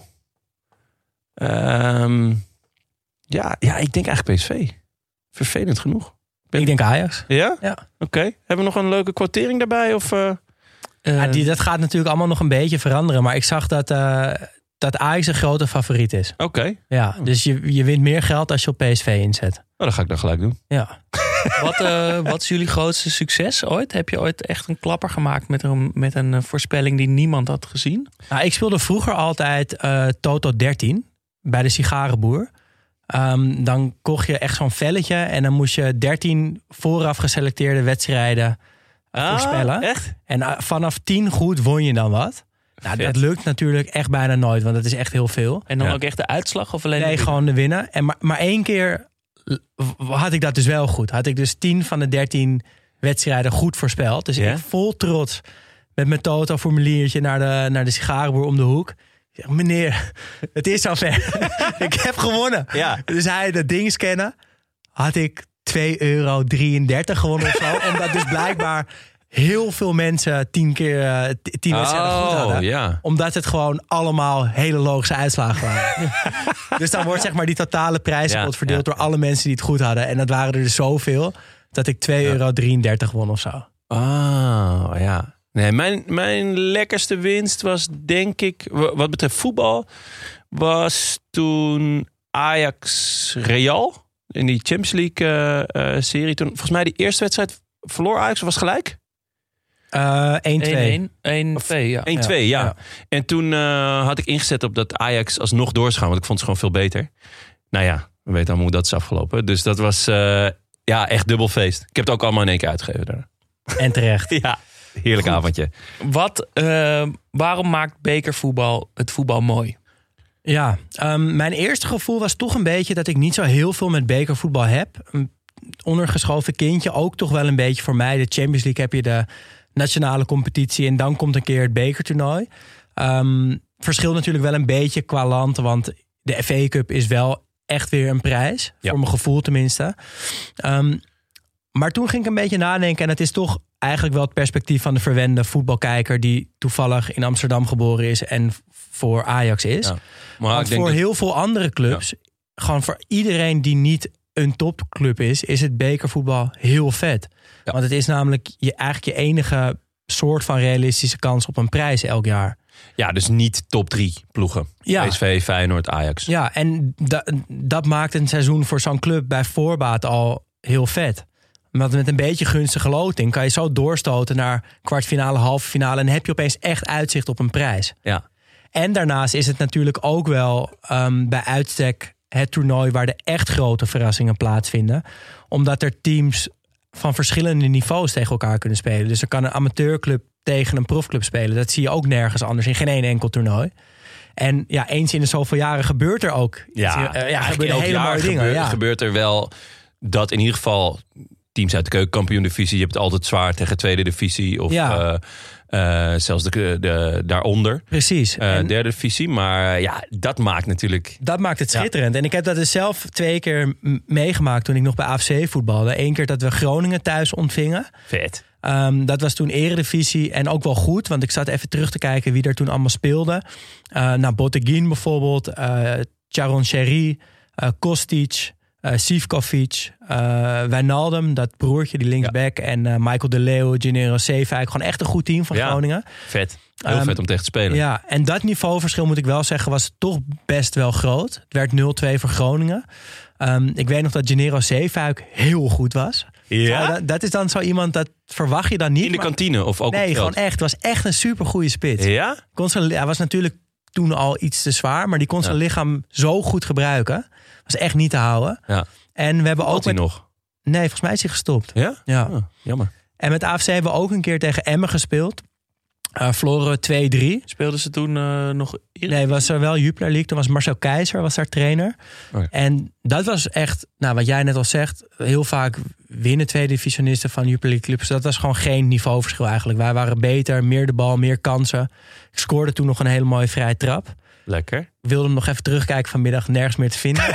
Um, ja, ja, ik denk eigenlijk P S V. Vervelend genoeg. Ben... Ik denk Ajax. Ja? Ja. Oké. Okay. Hebben we nog een leuke kwartering daarbij? Of, uh... Uh, ja, die, dat gaat natuurlijk allemaal nog een beetje veranderen. Maar ik zag dat, uh, dat Ajax een grote favoriet is. Oké. Okay. Ja, dus je, je wint meer geld als je op P S V inzet. Oh, dat ga ik dan gelijk doen. Ja. wat, uh, wat is jullie grootste succes ooit? Heb je ooit echt een klapper gemaakt met een, met een voorspelling die niemand had gezien? Nou, ik speelde vroeger altijd uh, Toto dertien bij de sigarenboer. Um, dan kocht je echt zo'n velletje en dan moest je dertien vooraf geselecteerde wedstrijden ah, voorspellen. Echt? En uh, vanaf tien goed won je dan wat. Nou, dat lukt natuurlijk echt bijna nooit, want dat is echt heel veel. En dan ja. ook echt de uitslag? Of alleen nee, de gewoon de winnen. En maar, maar één keer had ik dat dus wel goed. Had ik dus tien van de dertien wedstrijden goed voorspeld. Dus ja? ik vol trots met mijn Toto-formuliertje naar de, naar de sigarenboer om de hoek. Ik zeg, meneer, het is zover. Ik heb gewonnen. Ja. Dus hij dat ding scannen. Had ik twee euro drieëndertig gewonnen of zo. Omdat dus blijkbaar heel veel mensen tien keer tien wedstrijden oh, goed hadden. Ja. Omdat het gewoon allemaal hele logische uitslagen waren. Dus dan wordt zeg maar die totale prijzenpot ja, verdeeld ja. door alle mensen die het goed hadden. En dat waren er dus zoveel dat ik twee euro drieëndertig won of zo. Oh, ja. Nee, mijn, mijn lekkerste winst was denk ik, wat betreft voetbal, was toen Ajax Real in die Champions League uh, uh, serie. Toen, volgens mij die eerste wedstrijd verloor Ajax, of was gelijk? Uh, één twee. één twee, ja. één twee, ja. ja. En toen uh, had ik ingezet op dat Ajax alsnog door zou gaan, want ik vond het gewoon veel beter. Nou ja, we weten allemaal hoe dat is afgelopen. Dus dat was uh, ja, echt dubbel feest. Ik heb het ook allemaal in één keer uitgegeven daar. En terecht. Ja, heerlijk Goed. avondje. Wat, uh, waarom maakt bekervoetbal het voetbal mooi? Ja, um, mijn eerste gevoel was toch een beetje dat ik niet zo heel veel met bekervoetbal heb. Een ondergeschoven kindje, ook toch wel een beetje voor mij. De Champions League heb je de nationale competitie en dan komt een keer het bekertoernooi. Um, verschilt natuurlijk wel een beetje qua land, want de F A Cup is wel echt weer een prijs. Ja. Voor mijn gevoel tenminste. Um, maar toen ging ik een beetje nadenken en het is toch eigenlijk wel het perspectief van de verwende voetbalkijker die toevallig in Amsterdam geboren is en voor Ajax is. Ja. Maar Want ik denk voor dat... heel veel andere clubs, ja. gewoon voor iedereen die niet een topclub is, is het bekervoetbal heel vet. Ja. Want het is namelijk je, eigenlijk je enige soort van realistische kans op een prijs elk jaar. Ja, dus niet top drie ploegen. Ja. P S V, Feyenoord, Ajax. Ja, en da- dat maakt een seizoen voor zo'n club bij voorbaat al heel vet. Want met een beetje gunstige loting kan je zo doorstoten naar kwartfinale, halve finale en heb je opeens echt uitzicht op een prijs. Ja. En daarnaast is het natuurlijk ook wel um, bij uitstek het toernooi waar de echt grote verrassingen plaatsvinden. Omdat er teams van verschillende niveaus tegen elkaar kunnen spelen. Dus er kan een amateurclub tegen een profclub spelen. Dat zie je ook nergens anders in geen één enkel toernooi. En ja, eens in de zoveel jaren gebeurt er ook. Ja, uh, ja gebeuren hele mooie dingen. Gebeurt, ja. gebeurt er wel dat in ieder geval teams uit de keukenkampioen-divisie, je hebt het altijd zwaar tegen tweede divisie of ja. uh, uh, zelfs de, de, daaronder. Precies. Uh, en derde divisie. Maar ja, dat maakt natuurlijk... Dat maakt het schitterend. Ja. En ik heb dat dus zelf twee keer m- meegemaakt toen ik nog bij A F C voetbalde. Eén keer dat we Groningen thuis ontvingen. Vet. Um, dat was toen eredivisie en ook wel goed. Want ik zat even terug te kijken wie er toen allemaal speelde. Uh, nou, Botteguin bijvoorbeeld. Uh, Charon Sherry. Uh, Kostic. Uh, Sivkovic. Uh, Wijnaldum, dat broertje, die linksback. Ja. En uh, Michael de Leeuw, Gennaro Zeefuik. Gewoon echt een goed team van ja, Groningen. Vet. Heel um, vet om tegen te spelen. Ja, en dat niveauverschil moet ik wel zeggen was toch best wel groot. Het werd nul twee voor Groningen. Um, ik weet nog dat Gennaro Zeefuik heel goed was. Ja? Dat, dat is dan zo iemand, dat verwacht je dan niet. In de maar, kantine of ook nee, op gewoon echt. Het was echt een supergoeie spits. Ja? Kon zijn, hij was natuurlijk toen al iets te zwaar, maar die kon zijn ja. lichaam zo goed gebruiken. Was echt niet te houden. Ja. En we hebben ook met, nog? Nee, volgens mij is hij gestopt. Ja? Ja. Oh, jammer. En met A F C hebben we ook een keer tegen Emmen gespeeld. Uh, verloren twee drie. Speelden ze toen uh, nog... Nee, was er wel Jupiler League. Toen was Marcel Keizer was daar trainer. Oh ja. En dat was echt, nou wat jij net al zegt, heel vaak winnen tweede divisionisten van Jupiler League clubs. Dat was gewoon geen niveauverschil eigenlijk. Wij waren beter, meer de bal, meer kansen. Ik scoorde toen nog een hele mooie vrije trap. Lekker. Ik wilde hem nog even terugkijken vanmiddag, nergens meer te vinden.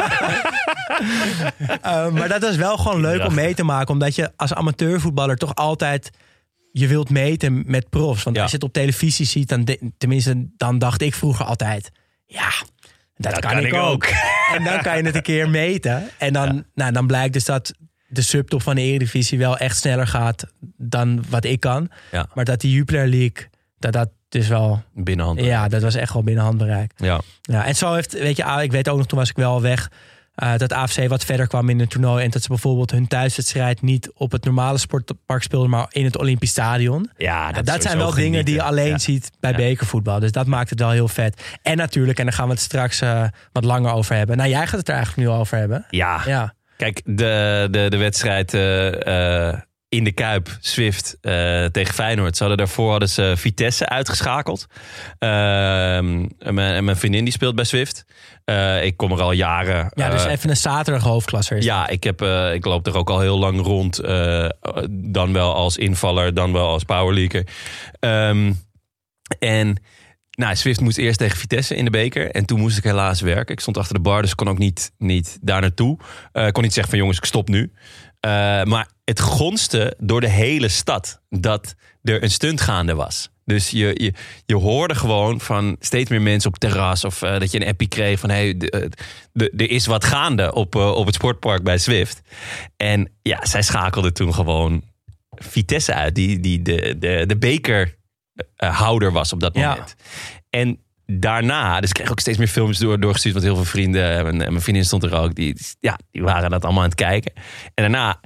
uh, maar dat was wel gewoon leuk om mee te maken. Omdat je als amateurvoetballer toch altijd... je wilt meten met profs. Want ja. als je het op televisie ziet, dan de, tenminste, dan dacht ik vroeger altijd... ja, dat, dat kan, kan ik ook. ook. En dan kan je het een keer meten. En dan, ja. nou, dan blijkt dus dat de subtop van de Eredivisie wel echt sneller gaat dan wat ik kan. Ja. Maar dat die Jupiler League, dat dat dus wel... binnenhand. Ja, dat was echt wel binnen handbereik. Ja. Ja, en zo heeft, weet je, ik weet ook nog, toen was ik wel weg... Uh, dat A F C wat verder kwam in het toernooi. En dat ze bijvoorbeeld hun thuiswedstrijd niet op het normale sportpark speelden, maar in het Olympisch Stadion. Ja, dat, uh, dat zijn wel genieten. dingen die je alleen ja. ziet bij ja. bekervoetbal. Dus dat maakt het wel heel vet. En natuurlijk, en daar gaan we het straks uh, wat langer over hebben. Nou, jij gaat het er eigenlijk nu over hebben. Ja. ja. Kijk, de, de, de wedstrijd uh, uh, in de Kuip, Swift uh, tegen Feyenoord. Ze hadden daarvoor hadden ze Vitesse uitgeschakeld. Uh, en, mijn, en mijn vriendin die speelt bij Swift. Uh, ik kom er al jaren. Ja, dus uh, even een zaterdag hoofdklasser. Ja, ik, heb, uh, ik loop er ook al heel lang rond. Uh, dan wel als invaller, dan wel als powerleaker. Um, en nou, Swift moest eerst tegen Vitesse in de beker. En toen moest ik helaas werken. Ik stond achter de bar, dus kon ook niet, niet daar naartoe. Ik uh, kon niet zeggen van jongens, ik stop nu. Uh, maar het gonste door de hele stad dat er een stunt gaande was. Dus je, je, je hoorde gewoon van steeds meer mensen op het terras... of uh, dat je een appie kreeg van... hey, er is wat gaande op, uh, op het sportpark bij Swift. En ja, zij schakelde toen gewoon Vitesse uit... die, die de, de, de bekerhouder was op dat moment. Ja. En daarna, dus ik kreeg ook steeds meer films door, doorgestuurd... want heel veel vrienden, en mijn vriendin stond er ook... Die, ja, die waren dat allemaal aan het kijken. En daarna,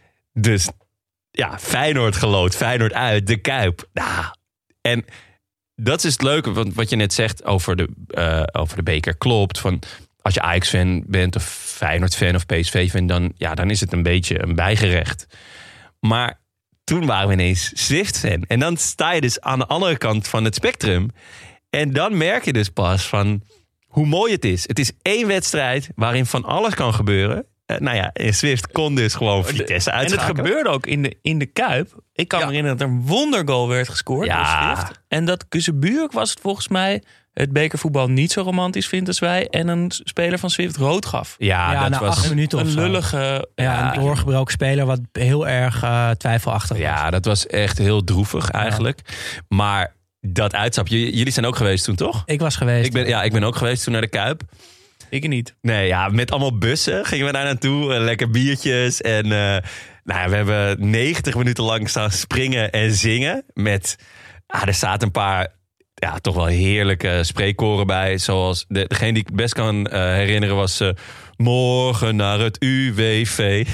dus ja, Feyenoord geloot, Feyenoord uit, de Kuip. Nou... En dat is het leuke, want wat je net zegt over de, uh, over de beker klopt. Van als je Ajax-fan bent of Feyenoord-fan of P S V-fan... Dan, ja, dan is het een beetje een bijgerecht. Maar toen waren we ineens Swift-fan. En dan sta je dus aan de andere kant van het spectrum. En dan merk je dus pas van hoe mooi het is. Het is één wedstrijd waarin van alles kan gebeuren... Uh, nou ja, in Swift kon dus gewoon Vitesse uitschakelen. En het gebeurde ook in de, in de Kuip. Ik kan ja. me herinneren dat er een wondergoal werd gescoord ja. door Swift. En dat Kuzebuurk was het volgens mij... het bekervoetbal niet zo romantisch vindt als wij... en een speler van Swift rood gaf. Ja, ja dat na was acht minuten een of zo. lullige... Ja, ja, een doorgebroken speler wat heel erg uh, twijfelachtig was. Ja, dat was echt heel droevig eigenlijk. Ja. Maar dat uitstapje... Jullie zijn ook geweest toen, toch? Ik was geweest. Ik ben, ja, ik ben ook geweest toen naar de Kuip. Ik niet. Nee, ja, met allemaal bussen gingen we daar naartoe. Lekker biertjes. En uh, nou ja, we hebben negentig minuten lang staan springen en zingen. Met, ah, er zaten een paar, ja, toch wel heerlijke spreekkoren bij. Zoals, de, degene die ik het best kan uh, herinneren was... Uh, morgen naar het U W V.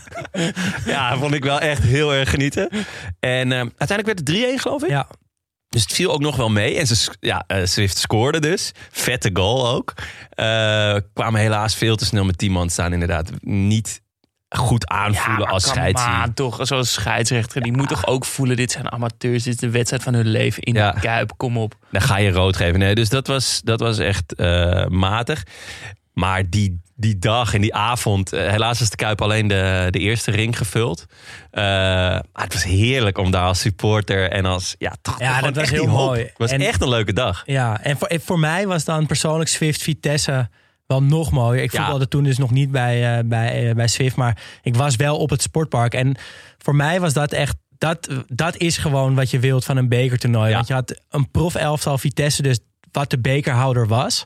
Ja, vond ik wel echt heel erg genieten. En uh, uiteindelijk werd het drie-een, geloof ik. Ja. Dus het viel ook nog wel mee. En ze, ja, uh, Swift scoorde dus. Vette goal ook. Uh, kwamen helaas veel te snel met tien man staan. Inderdaad niet goed aanvoelen ja, als scheidsrechter. Ja, toch, zoals scheidsrechter. Die ja. moet toch ook voelen, dit zijn amateurs. Dit is de wedstrijd van hun leven in ja. de Kuip. Kom op. Dan ga je rood geven. Nee, dus dat was, dat was echt uh, matig. Maar die, die dag en die avond... Uh, helaas is de Kuip alleen de, de eerste ring gevuld. Uh, maar het was heerlijk om daar als supporter en als... Ja, toch, ja dat was heel mooi. Het was en, echt een leuke dag. Ja, en voor, voor mij was dan persoonlijk Swift Vitesse wel nog mooier. Ik voetbalde ja. toen dus nog niet bij, uh, bij, uh, bij Swift, maar ik was wel op het sportpark. En voor mij was dat echt... Dat, dat is gewoon wat je wilt van een bekertoernooi. Ja. Want je had een prof-elftal Vitesse, dus wat de bekerhouder was...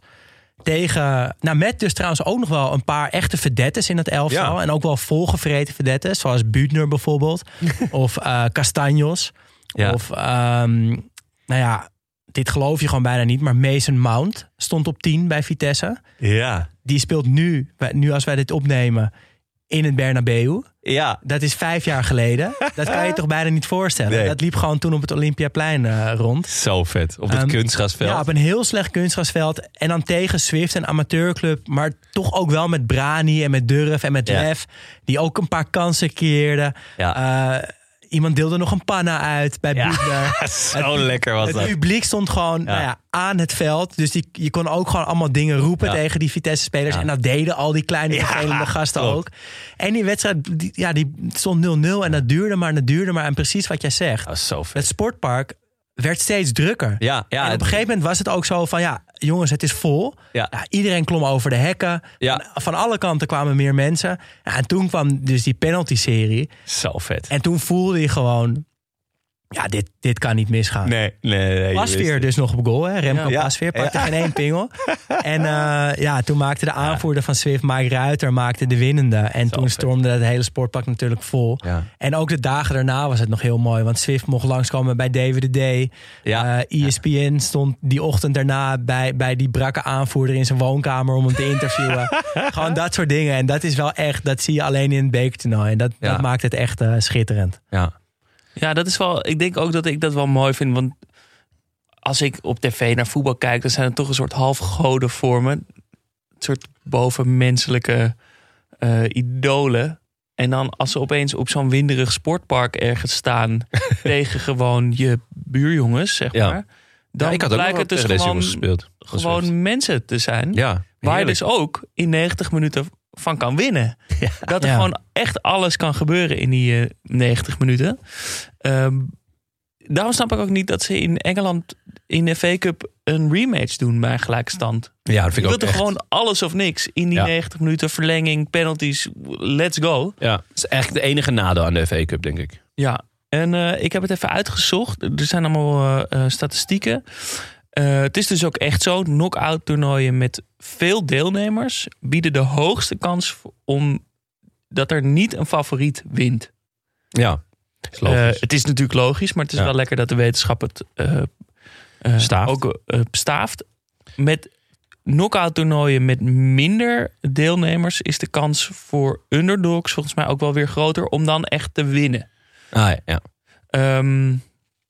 Tegen, nou met dus trouwens ook nog wel een paar echte vedettes in het elftal. Ja. En ook wel volgevreten vedettes. Zoals Buutner bijvoorbeeld. of uh, Castanjos. Ja. Of, um, nou ja, dit geloof je gewoon bijna niet. Maar Mason Mount stond op tien bij Vitesse. Ja. Die speelt nu, nu als wij dit opnemen, in het Bernabeu. Ja. Dat is vijf jaar geleden. Dat kan je toch bijna niet voorstellen. Nee. Dat liep gewoon toen op het Olympiaplein uh, rond. Zo vet. Op het um, kunstgrasveld. Ja, op een heel slecht kunstgrasveld. En dan tegen Swift, een amateurclub. Maar toch ook wel met Brani en met Durf en met ja. Lef. Die ook een paar kansen creëerden. Ja. Uh, Iemand deelde nog een panna uit bij ja, Buutner. Zo het, lekker was het dat. Het publiek stond gewoon ja. Nou ja, aan het veld. Dus die, je kon ook gewoon allemaal dingen roepen ja. tegen die Vitesse-spelers. Ja. En dat deden al die kleine vervelende ja, gasten klopt. ook. En die wedstrijd, die, ja, die stond nul nul. En dat duurde maar, en dat duurde maar. En precies wat jij zegt. Dat is zo vet. Het sportpark werd steeds drukker. Ja, ja, en op een gegeven moment was het ook zo van... ja, jongens, het is vol. Ja. Ja, iedereen klom over de hekken. Ja. Van alle kanten kwamen meer mensen. Ja, en toen kwam dus die penalty-serie. Zo vet. En toen voelde je gewoon... ja, dit, dit kan niet misgaan. Nee, nee, nee. Pasveer dus nog op goal, hè? Remco ja. Pasveer pakte ja. geen één pingel. En uh, ja, toen maakte de aanvoerder van Swift, Mike Ruiter, maakte de winnende. En Zo toen stormde het hele sportpark natuurlijk vol. Ja. En ook de dagen daarna was het nog heel mooi. Want Swift mocht langskomen bij David de Day. Ja. Uh, E S P N ja. stond die ochtend daarna bij, bij die brakke aanvoerder in zijn woonkamer om hem te interviewen. Gewoon dat soort dingen. En dat is wel echt, dat zie je alleen in het bekertoernooi. En dat, ja. dat maakt het echt uh, schitterend. Ja. Ja, dat is wel. Ik denk ook dat ik dat wel mooi vind. Want als ik op tv naar voetbal kijk, dan zijn het toch een soort halfgoden voor me. Een soort bovenmenselijke uh, idolen. En dan als ze opeens op zo'n winderig sportpark ergens staan tegen gewoon je buurjongens, zeg ja. maar. Dan ja, ik had ook blijkt het dus tegen gewoon, deze gespeeld. gewoon mensen te zijn. Ja, waar je dus ook in negentig minuten van kan winnen. Ja. Dat er ja. gewoon echt alles kan gebeuren in die uh, negentig minuten. Um, daarom snap ik ook niet dat ze in Engeland in de F A Cup een rematch doen bij gelijkstand. Ja, dat vind ik je ook wilt er gewoon alles of niks in die ja. negentig minuten verlenging, penalties, let's go. Ja, dat is eigenlijk de enige nadeel aan de F A Cup, denk ik. Ja, en uh, ik heb het even uitgezocht. Er zijn allemaal uh, uh, statistieken. Uh, het is dus ook echt zo, knock-out toernooien met veel deelnemers bieden de hoogste kans om dat er niet een favoriet wint. Ja, is uh, het is natuurlijk logisch, maar het is ja. wel lekker dat de wetenschap het uh, uh, Staaft. ook uh, bestaaft. Met knock-out toernooien met minder deelnemers is de kans voor underdogs volgens mij ook wel weer groter om dan echt te winnen. Ah ja. ja. Um,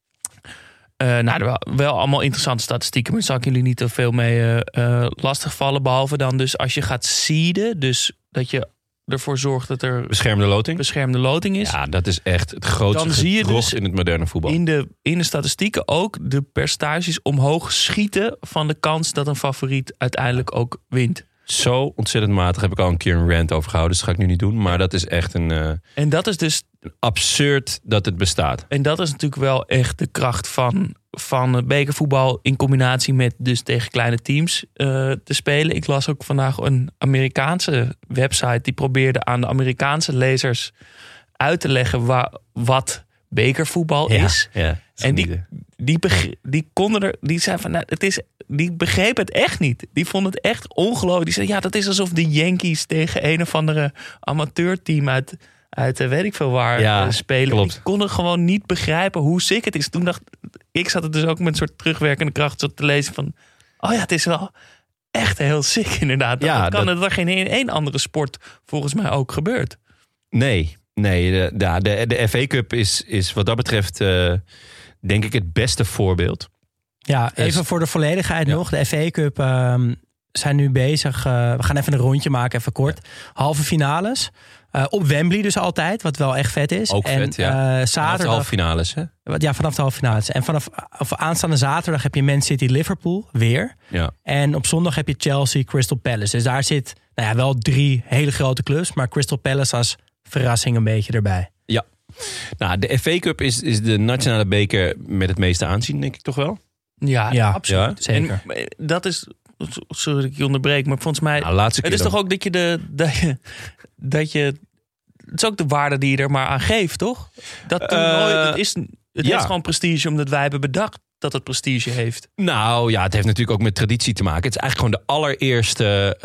Uh, nou, wel, wel allemaal interessante statistieken, maar daar zal ik jullie niet te veel mee uh, uh, lastigvallen. Behalve dan dus als je gaat seeden, dus dat je ervoor zorgt dat er beschermde loting, beschermde loting is. Ja, dat is echt het grootste dan zie je dus in het moderne voetbal. In de, in de statistieken ook de percentages omhoog schieten van de kans dat een favoriet uiteindelijk ook wint. Zo ontzettend matig, heb ik al een keer een rant over gehouden. Dus dat ga ik nu niet doen. Maar dat is echt een... Uh, en dat is dus absurd dat het bestaat. En dat is natuurlijk wel echt de kracht van, van bekervoetbal in combinatie met dus tegen kleine teams uh, te spelen. Ik las ook vandaag een Amerikaanse website die probeerde aan de Amerikaanse lezers uit te leggen wa, wat bekervoetbal ja, is. Ja, en die, die, begre, die konden er, die zei van, nou, het is, die begreep het echt niet. Die vonden het echt ongelooflijk. Die zei, ja, dat is alsof de Yankees tegen een of andere amateurteam uit, uit weet ik veel waar ja, spelen. Klopt. Die konden gewoon niet begrijpen hoe sick het is. Toen dacht ik, zat het dus ook met een soort terugwerkende kracht zo te lezen van, oh ja, het is wel echt heel sick inderdaad. Ja, dat kan dat... er geen één andere sport volgens mij ook gebeurt. Nee. Nee, de, de, de F A Cup is, is wat dat betreft uh, denk ik het beste voorbeeld. Ja, even Dus- voor de volledigheid Ja. nog. De F A Cup um, zijn nu bezig. Uh, we gaan even een rondje maken, even kort. Halve finales. Uh, op Wembley dus altijd, wat wel echt vet is. Ook en, vet, ja. uh, Vanaf de zaterdag, halve finales, hè? ja, vanaf de halve finales. En vanaf of aanstaande zaterdag heb je Man City Liverpool weer. Ja. En op zondag heb je Chelsea Crystal Palace. Dus daar zit nou ja, wel drie hele grote clubs. Maar Crystal Palace als verrassing een beetje erbij. Ja. Nou, de F A Cup is, is de nationale beker met het meeste aanzien, denk ik toch wel? Ja, Ja, absoluut. Ja. Zeker. En dat is, sorry dat ik je onderbreek, maar volgens mij... Nou, laatste keer het is dan. toch ook dat je de... Dat je, dat je het is ook de waarde die je er maar aan geeft, toch? Dat toernooi, Uh, het is, het ja. heeft gewoon prestige omdat wij hebben bedacht dat het prestige heeft. Nou ja, het heeft natuurlijk ook met traditie te maken. Het is eigenlijk gewoon de allereerste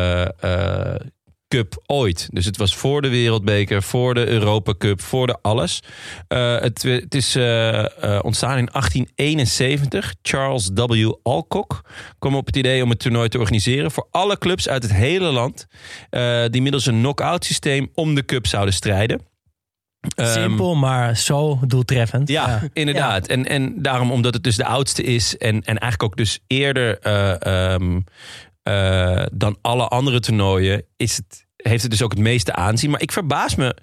uh, uh, cup ooit. Dus het was voor de Wereldbeker, voor de Europa Cup, voor de alles. Uh, het, het is uh, uh, ontstaan in achttien eenenzeventig. Charles W. Alcock kwam op het idee om het toernooi te organiseren voor alle clubs uit het hele land. Uh, die middels een knock-out systeem om de cup zouden strijden. Simpel, maar zo doeltreffend. Ja, Ja. inderdaad. En, en daarom, omdat het dus de oudste is en, en eigenlijk ook dus eerder uh, um, uh, dan alle andere toernooien, is het, heeft het dus ook het meeste aanzien. Maar ik verbaas me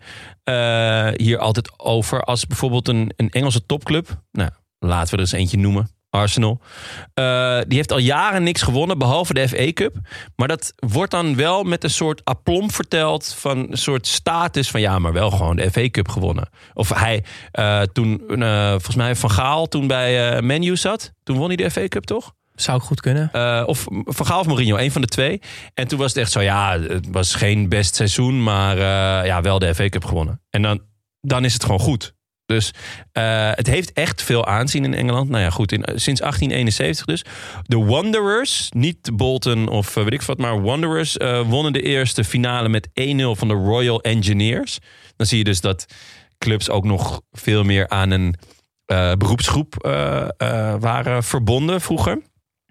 uh, hier altijd over als bijvoorbeeld een, een Engelse topclub, nou, laten we er eens eentje noemen, Arsenal. Uh, die heeft al jaren niks gewonnen, behalve de F A Cup. Maar dat wordt dan wel met een soort aplomb verteld, van een soort status van ja, maar wel gewoon de F A Cup gewonnen. Of hij uh, toen, uh, volgens mij Van Gaal toen bij uh, Man U zat, toen won hij de F A Cup toch? Zou goed kunnen. Uh, of Van Gaal of Mourinho, een van de twee. En toen was het echt zo, ja, het was geen best seizoen, maar uh, ja, wel de F A Cup gewonnen. En dan, dan is het gewoon goed. Dus uh, het heeft echt veel aanzien in Engeland. Nou ja, goed, in, sinds achttien eenenzeventig dus. De Wanderers, niet Bolton of uh, weet ik wat, maar Wanderers uh, wonnen de eerste finale met één nul van de Royal Engineers. Dan zie je dus dat clubs ook nog veel meer aan een uh, beroepsgroep uh, uh, waren verbonden vroeger.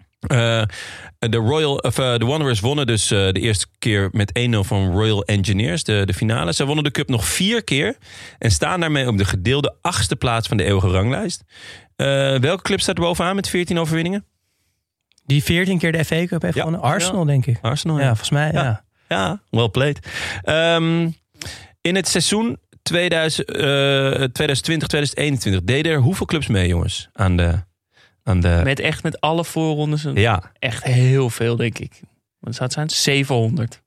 Uh, de, Royal, of, uh, de Wanderers wonnen dus uh, de eerste keer met één nul van Royal Engineers, de, de finale. Ze wonnen de cup nog vier keer en staan daarmee op de gedeelde achtste plaats van de eeuwige ranglijst. Uh, welke club staat er bovenaan met veertien overwinningen? Die veertien keer de F A Cup heeft Ja. gewonnen? Arsenal, Ja. denk ik. Arsenal, Ja, ja. volgens mij, ja. Ja. Ja, well played. Um, in het seizoen tweeduizend, uh, tweeduizend twintig tweeduizend eenentwintig deden er hoeveel clubs mee, jongens? Aan de... Aan de... Met echt met alle voorrondes. een- Ja, Echt heel veel, denk ik. Wat zou het zijn? zevenhonderd.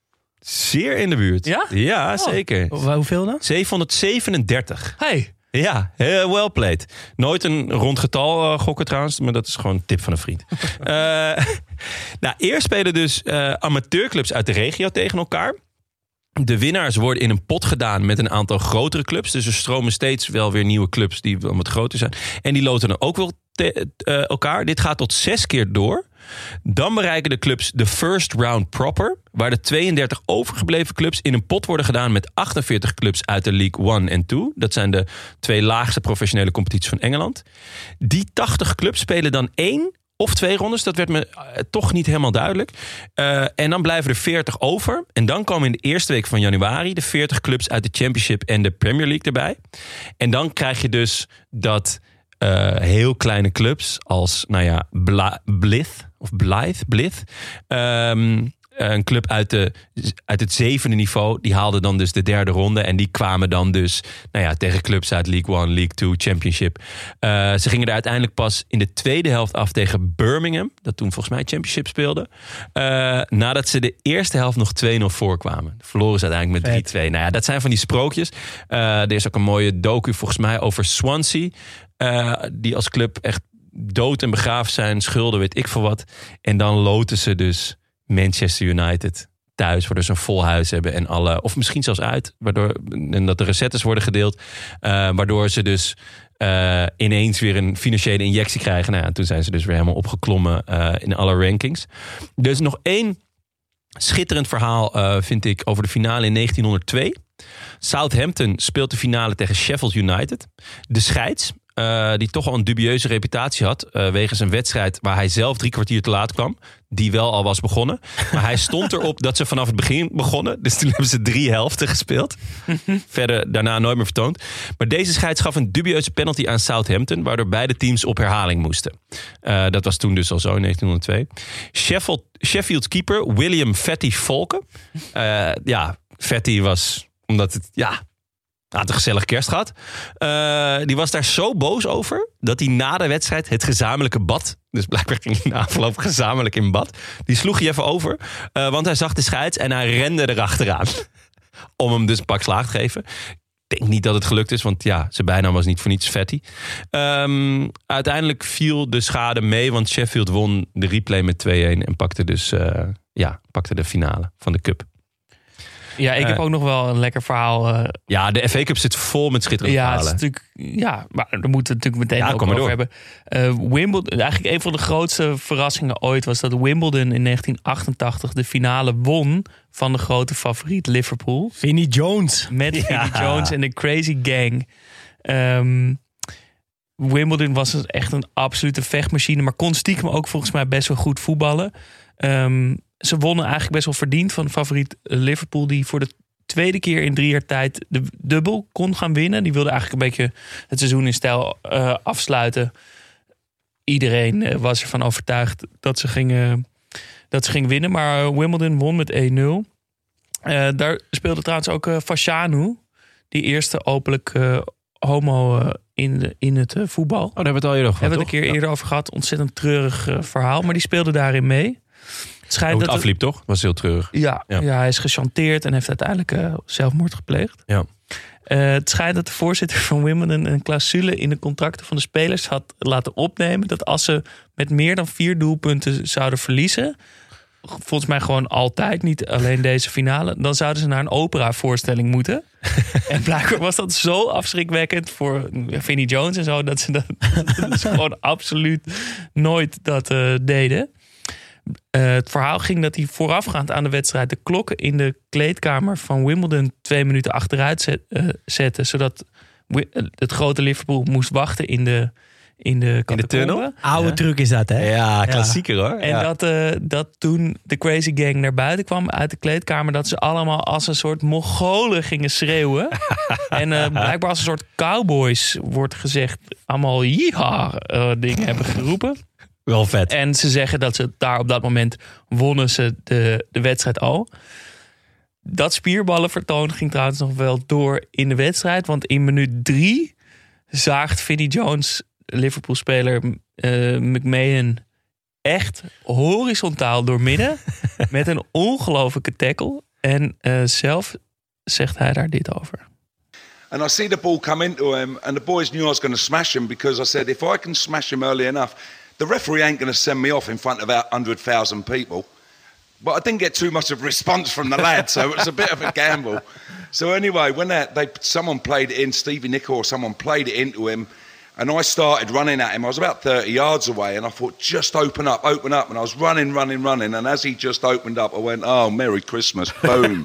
zeer in de buurt. Ja? Ja, zeker. Hoe- Hoeveel dan? zevenhonderdzevenendertig. Hey, Ja, heel well played. Nooit een rond getal uh, gokken trouwens, maar dat is gewoon een tip van een vriend. uh, nou, eerst spelen dus uh, amateurclubs uit de regio tegen elkaar. De winnaars worden in een pot gedaan met een aantal grotere clubs. Dus er stromen steeds wel weer nieuwe clubs die wel wat groter zijn. En die loten dan ook wel te, uh, elkaar. Dit gaat tot zes keer door. Dan bereiken de clubs de first round proper, waar de tweeëndertig overgebleven clubs in een pot worden gedaan met achtenveertig clubs uit de League One en Two. Dat zijn de twee laagste professionele competities van Engeland. Die tachtig clubs spelen dan één of twee rondes. Dat werd me uh, toch niet helemaal duidelijk. Uh, en dan blijven er veertig over. En dan komen in de eerste week van januari de veertig clubs uit de Championship en de Premier League erbij. En dan krijg je dus dat uh, heel kleine clubs als, nou ja, Bla- Blyth of Blythe, Blyth. Um, een club uit, de, uit het zevende niveau, die haalde dan dus de derde ronde. En die kwamen dan dus nou ja, tegen clubs uit League One, League Two, Championship. Uh, ze gingen er uiteindelijk pas in de tweede helft af tegen Birmingham, dat toen volgens mij Championship speelde. Uh, nadat ze de eerste helft nog twee nul voorkwamen. Verloren ze uiteindelijk met drie twee. Nou ja, dat zijn van die sprookjes. Uh, er is ook een mooie docu volgens mij over Swansea. Uh, die als club echt dood en begraafd zijn, schulden, weet ik veel wat. En dan loten ze dus Manchester United thuis, waardoor ze een vol huis hebben en alle, of misschien zelfs uit, waardoor en dat de recettes worden gedeeld, uh, waardoor ze dus uh, ineens weer een financiële injectie krijgen. Nou ja, toen zijn ze dus weer helemaal opgeklommen uh, in alle rankings. Dus nog één schitterend verhaal uh, vind ik over de finale in negentienhonderdtwee. Southampton speelt de finale tegen Sheffield United. De scheids, Uh, die toch al een dubieuze reputatie had, Uh, wegens een wedstrijd waar hij zelf drie kwartier te laat kwam. die wel al was begonnen. Maar hij stond erop dat ze vanaf het begin begonnen. Dus toen hebben ze drie helften gespeeld. Verder daarna nooit meer vertoond. Maar deze scheids gaf een dubieuze penalty aan Southampton, waardoor beide teams op herhaling moesten. Uh, dat was toen dus al zo in negentienhonderdtwee. Sheffield, Sheffield keeper William Fatty Volken. Uh, ja, Fatty was, omdat het, ja... Hij had een gezellig kerst gehad. Uh, die was daar zo boos over dat hij na de wedstrijd het gezamenlijke bad... dus blijkbaar ging hij na afloop gezamenlijk in bad... die sloeg hij even over, uh, want hij zag de scheids en hij rende erachteraan. Om hem dus een pak slaag te geven. Ik denk niet dat het gelukt is, want ja, zijn bijnaam was niet voor niets Fatty. Um, uiteindelijk viel de schade mee, want Sheffield won de replay met twee-een... en pakte dus uh, ja, pakte de finale van de cup. Ja, ik heb uh, ook nog wel een lekker verhaal. Uh, ja, de F A Cup zit vol met schitterende ja, verhalen. Het is natuurlijk, ja, maar daar moeten we natuurlijk meteen ja, ook over hebben. Uh, Wimbledon, eigenlijk een van de grootste verrassingen ooit was dat Wimbledon in negentien achtentachtig de finale won van de grote favoriet Liverpool. Vinnie Jones. Met ja. Vinnie Jones en de Crazy Gang. Um, Wimbledon was echt een absolute vechtmachine, maar kon stiekem ook volgens mij best wel goed voetballen. Um, Ze wonnen eigenlijk best wel verdiend van favoriet Liverpool, die voor de tweede keer in drie jaar tijd de dubbel kon gaan winnen. Die wilde eigenlijk een beetje het seizoen in stijl uh, afsluiten. Iedereen uh, was ervan overtuigd dat ze gingen, dat ze gingen winnen. Maar uh, Wimbledon won met één nul. Uh, daar speelde trouwens ook uh, Fashanu, die eerste openlijk uh, homo uh, in, de, in het uh, voetbal. Oh, daar hebben we het al eerder over gehad. Hebben we het een keer eerder over gehad. Ontzettend treurig uh, verhaal. Maar die speelde daarin mee. Het schijnt Hoe het dat afliep, het, toch? Was heel treurig. Ja, ja. ja, hij is gechanteerd en heeft uiteindelijk uh, zelfmoord gepleegd. Ja. Uh, het schijnt dat de voorzitter van Wimbledon een clausule in de contracten van de spelers had laten opnemen dat als ze met meer dan vier doelpunten zouden verliezen, volgens mij gewoon altijd, niet alleen deze finale, dan zouden ze naar een operavoorstelling moeten. En blijkbaar was dat zo afschrikwekkend voor Vinnie Jones en zo, dat ze, dat, dat ze gewoon absoluut nooit dat uh, deden. Uh, het verhaal ging dat hij voorafgaand aan de wedstrijd de klokken in de kleedkamer van Wimbledon twee minuten achteruit zet, uh, zette, zodat het grote Liverpool moest wachten in de in de, in de tunnel. Oude ja. truc is dat, hè? Ja, klassieker ja. hoor. En ja. dat, uh, dat toen de Crazy Gang naar buiten kwam uit de kleedkamer, dat ze allemaal als een soort Mongolen gingen schreeuwen. En uh, blijkbaar als een soort cowboys wordt gezegd, allemaal yeehaw uh, dingen hebben geroepen. Wel vet. En ze zeggen dat ze daar op dat moment wonnen ze de, de wedstrijd al. Dat spierballenvertoon ging trouwens nog wel door in de wedstrijd. Want in minuut drie zaagt Vinnie Jones, Liverpool-speler uh, McMahon, echt horizontaal doormidden. Met een ongelofelijke tackle. En uh, zelf zegt hij daar dit over. And I see the ball come into him and the boys knew I was going to smash him because I said if I can smash him early enough, the referee ain't going to send me off in front of about one hundred thousand people. But I didn't get too much of a response from the lad, so it was a bit of a gamble. So anyway, when that, they someone played it in, Stevie Nicol or someone played it into him, and I started running at him. I was about thirty yards away, and I thought, just open up, open up. And I was running, running, running, and as he just opened up, I went, oh, Merry Christmas, boom.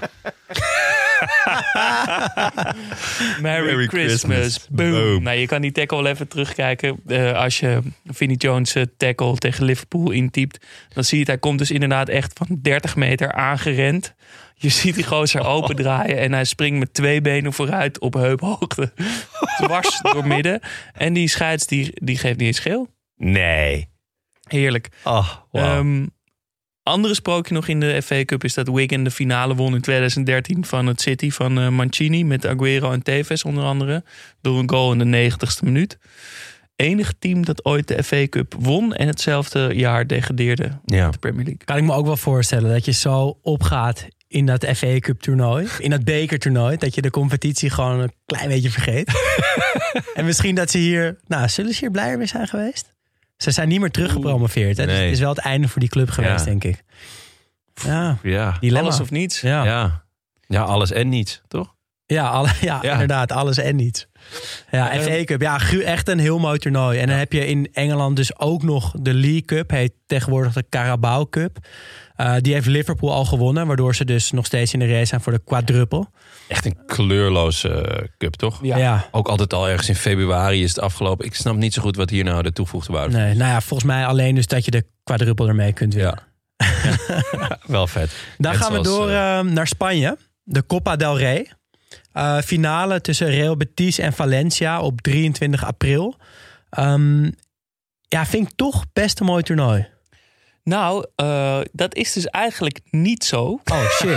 Merry, Merry Christmas, Christmas. Boom. Boom. Nou, je kan die tackle wel even terugkijken. Uh, als je Vinnie Jones uh, tackle tegen Liverpool intypt, dan zie je het. Hij komt dus inderdaad echt van dertig meter aangerend. Je ziet die gozer open draaien en hij springt met twee benen vooruit op heuphoogte. Dwars door midden. En die scheids die, die geeft niet eens geel. Nee. Heerlijk. Oh, wow. Um, andere sprookje nog in de F A Cup is dat Wigan de finale won in twintig dertien van het City van uh, Mancini met Aguero en Tevez onder andere. Door een goal in de negentigste minuut. Enige team dat ooit de F A Cup won en hetzelfde jaar degradeerde ja. met de Premier League. Kan ik me ook wel voorstellen dat je zo opgaat in dat F A Cup toernooi, in dat bekertoernooi, dat je de competitie gewoon een klein beetje vergeet. En misschien dat ze hier, nou, zullen ze hier blijer mee zijn geweest? Ze zijn niet meer teruggepromoveerd. Hè? Nee. Dus het is wel het einde voor die club geweest, ja. denk ik. Ja, ja. Dilemma. Alles of niets. Ja. Ja. ja, alles en niets, toch? Ja, alle, ja, ja, inderdaad, alles en niets. Ja, F A Cup. Ja, gu- echt een heel mooi toernooi. En dan heb je in Engeland dus ook nog de League Cup. Heet tegenwoordig de Carabao Cup. Uh, die heeft Liverpool al gewonnen. Waardoor ze dus nog steeds in de race zijn voor de quadruple. Echt een kleurloze uh, cup, toch? Ja. ja. Ook altijd al ergens in februari is het afgelopen. Ik snap niet zo goed wat hier nou de toegevoegde waarde nee, nou ja, volgens mij alleen dus dat je de quadruple ermee kunt winnen. Ja. Ja, wel vet. Dan Net gaan we zoals, door uh, naar Spanje. De Copa del Rey. Uh, finale tussen Real Betis en Valencia op drieëntwintig april. Um, ja, vind ik toch best een mooi toernooi. Nou, uh, dat is dus eigenlijk niet zo. Oh, shit.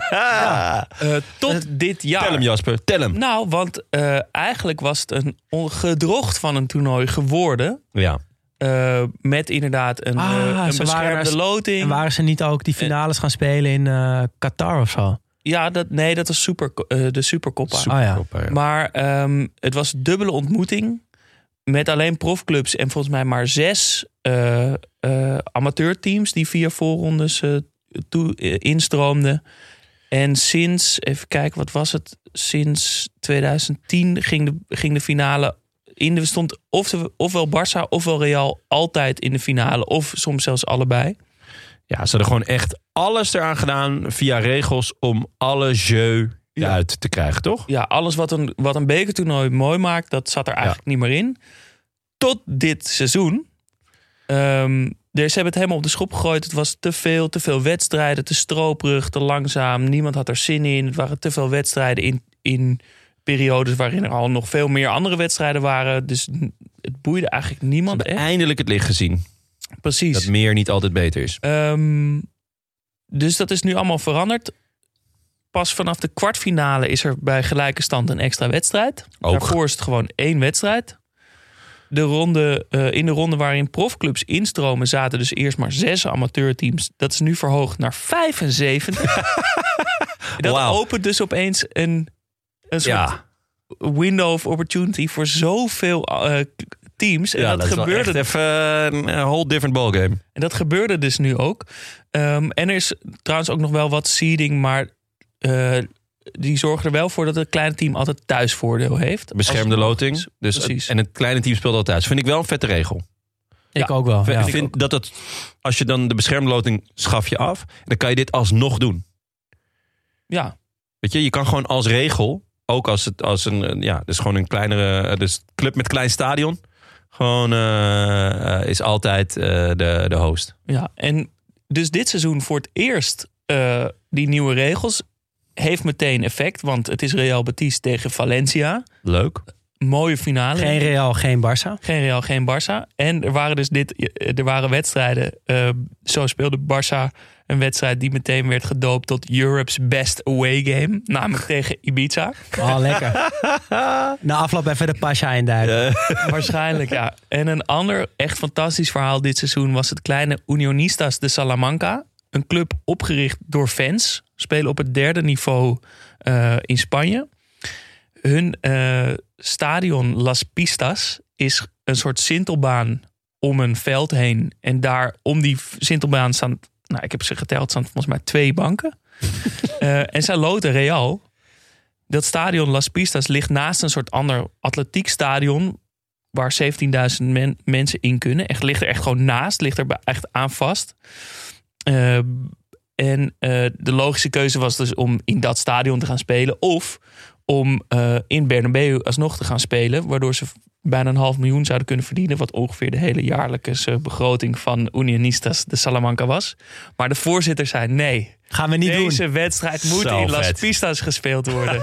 ja. uh, tot uh, dit jaar. Tel hem, Jasper. Tel hem. Nou, want uh, eigenlijk was het een gedrocht van een toernooi geworden. Ja. Uh, met inderdaad een, ah, uh, een beschermde waren, loting. En waren ze niet ook die finales gaan spelen in uh, Qatar of zo? Ja, dat, nee, dat was super, uh, de Supercoppa. Supercoppa oh, ja. Ja. Maar um, het was een dubbele ontmoeting. Met alleen profclubs en volgens mij maar zes uh, uh, amateurteams die via voorrondes uh, toe, uh, instroomden. En sinds, even kijken, wat was het? Sinds twintig tien ging de, ging de finale in de stond of de, ofwel Barça ofwel Real altijd in de finale. Of soms zelfs allebei. Ja, ze hadden gewoon echt alles eraan gedaan via regels om alle jeu ja. uit te krijgen, toch? Ja, alles wat een, wat een bekertoernooi mooi maakt, dat zat er eigenlijk ja. niet meer in. Tot dit seizoen. Um, dus ze hebben het helemaal op de schop gegooid. Het was te veel, te veel wedstrijden, te stroperig, te langzaam. Niemand had er zin in. Het waren te veel wedstrijden in, in periodes waarin er al nog veel meer andere wedstrijden waren. Dus het boeide eigenlijk niemand echt. Eindelijk het licht gezien. Precies. Dat meer niet altijd beter is. Um, dus dat is nu allemaal veranderd. Pas vanaf de kwartfinale is er bij gelijke stand een extra wedstrijd. Ook. Daarvoor is het gewoon één wedstrijd. De ronde, uh, in de ronde waarin profclubs instromen zaten dus eerst maar zes amateurteams. Dat is nu verhoogd naar vijfenzeventig. Dat wow. opent dus opeens een, een soort ja. window of opportunity voor zoveel uh, teams. En ja, dat, dat gebeurde is even een whole different ballgame. En dat gebeurde dus nu ook. Um, en er is trouwens ook nog wel wat seeding, maar uh, die zorgen er wel voor dat het kleine team altijd thuisvoordeel heeft. Beschermde loting. Dus het, en het kleine team speelt altijd thuis. Vind ik wel een vette regel. Ik ja, ook wel. Ik ja. vind ook. Dat het, als je dan de beschermde loting schaf je af, dan kan je dit alsnog doen. Ja. Weet je, je kan gewoon als regel, ook als het als een, ja, dus gewoon een kleinere, dus club met klein stadion, gewoon uh, is altijd uh, de, de host. Ja, en dus dit seizoen voor het eerst uh, die nieuwe regels heeft meteen effect, want het is Real Betis tegen Valencia. Leuk. Mooie finale. Geen Real, geen Barça. Geen Real, geen Barça. En er waren dus dit, er waren wedstrijden. Uh, zo speelde Barça een wedstrijd die meteen werd gedoopt tot Europe's Best Away Game, namelijk tegen Ibiza. Oh, lekker. Na afloop even de Pasha induiken. Ja. Waarschijnlijk, ja. En een ander echt fantastisch verhaal dit seizoen was het kleine Unionistas de Salamanca. Een club opgericht door fans. Spelen op het derde niveau uh, in Spanje. Hun uh, stadion Las Pistas is een soort sintelbaan om een veld heen. En daar om die sintelbaan staan, nou, ik heb ze geteld, staan volgens mij twee banken. uh, en zij loten Real. Dat stadion Las Pistas ligt naast een soort ander atletiekstadion waar zeventienduizend men, mensen in kunnen. Echt, ligt er echt gewoon naast, ligt er echt aan vast. Uh, en uh, de logische keuze was dus om in dat stadion te gaan spelen of om uh, in Bernabeu alsnog te gaan spelen, waardoor ze bijna een half miljoen zouden kunnen verdienen, wat ongeveer de hele jaarlijkse begroting van Unionistas de Salamanca was. Maar de voorzitter zei nee. Gaan we niet Deze doen. Deze wedstrijd moet zo in Las vet. Pistas gespeeld worden.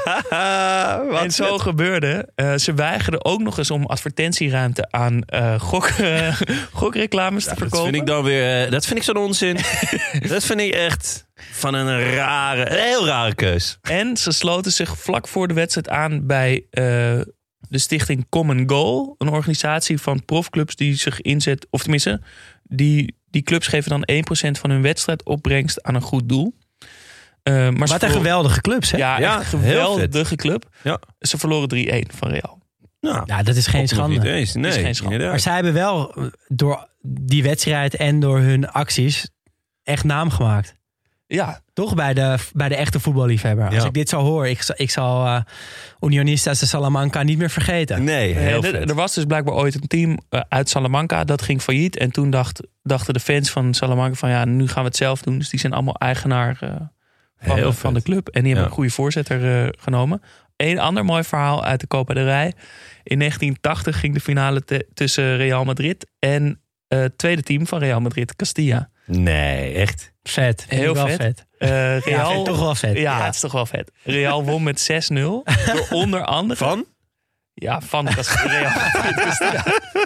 En zo vet. gebeurde. Uh, ze weigerden ook nog eens om advertentieruimte aan uh, gok, uh, gokreclames ja, te verkopen. Dat vind ik dan weer. Uh, dat vind ik zo'n onzin. Dat vind ik echt van een rare, een heel rare keus. En ze sloten zich vlak voor de wedstrijd aan bij uh, de stichting Common Goal, een organisatie van profclubs die zich inzet, of tenminste, die. Die clubs geven dan één procent van hun wedstrijdopbrengst aan een goed doel. Uh, maar Wat een geweldige clubs, hè? Ja, ja, een geweldige club. Ja. Ze verloren drie één van Real. Nou, ja, dat is geen schande. Nee, dat is geen schande. Maar zij hebben wel door die wedstrijd en door hun acties echt naam gemaakt. Ja. Toch bij de, bij de echte voetballiefhebber. Als Ja. ik dit zo hoor, ik, ik zal uh, Unionistas de Salamanca niet meer vergeten. Nee, heel Nee, vet. er, er was dus blijkbaar ooit een team uh, uit Salamanca dat ging failliet. En toen dacht, dachten de fans van Salamanca van ja, nu gaan we het zelf doen. Dus die zijn allemaal eigenaar uh, van, Heel van de vet. club. En die hebben Ja. een goede voorzitter uh, genomen. Een ander mooi verhaal uit de Copa del Rey. In negentien tachtig ging de finale te, tussen Real Madrid en uh, het tweede team van Real Madrid, Castilla. Nee, echt. Vet. Vind Heel ik wel vet. vet. Uh, Ja, Real, vind ik toch wel vet. Ja, Ja. het is toch wel vet. Real won met zes nul. Door onder andere... Van? Ja, van Castilla. Castilla.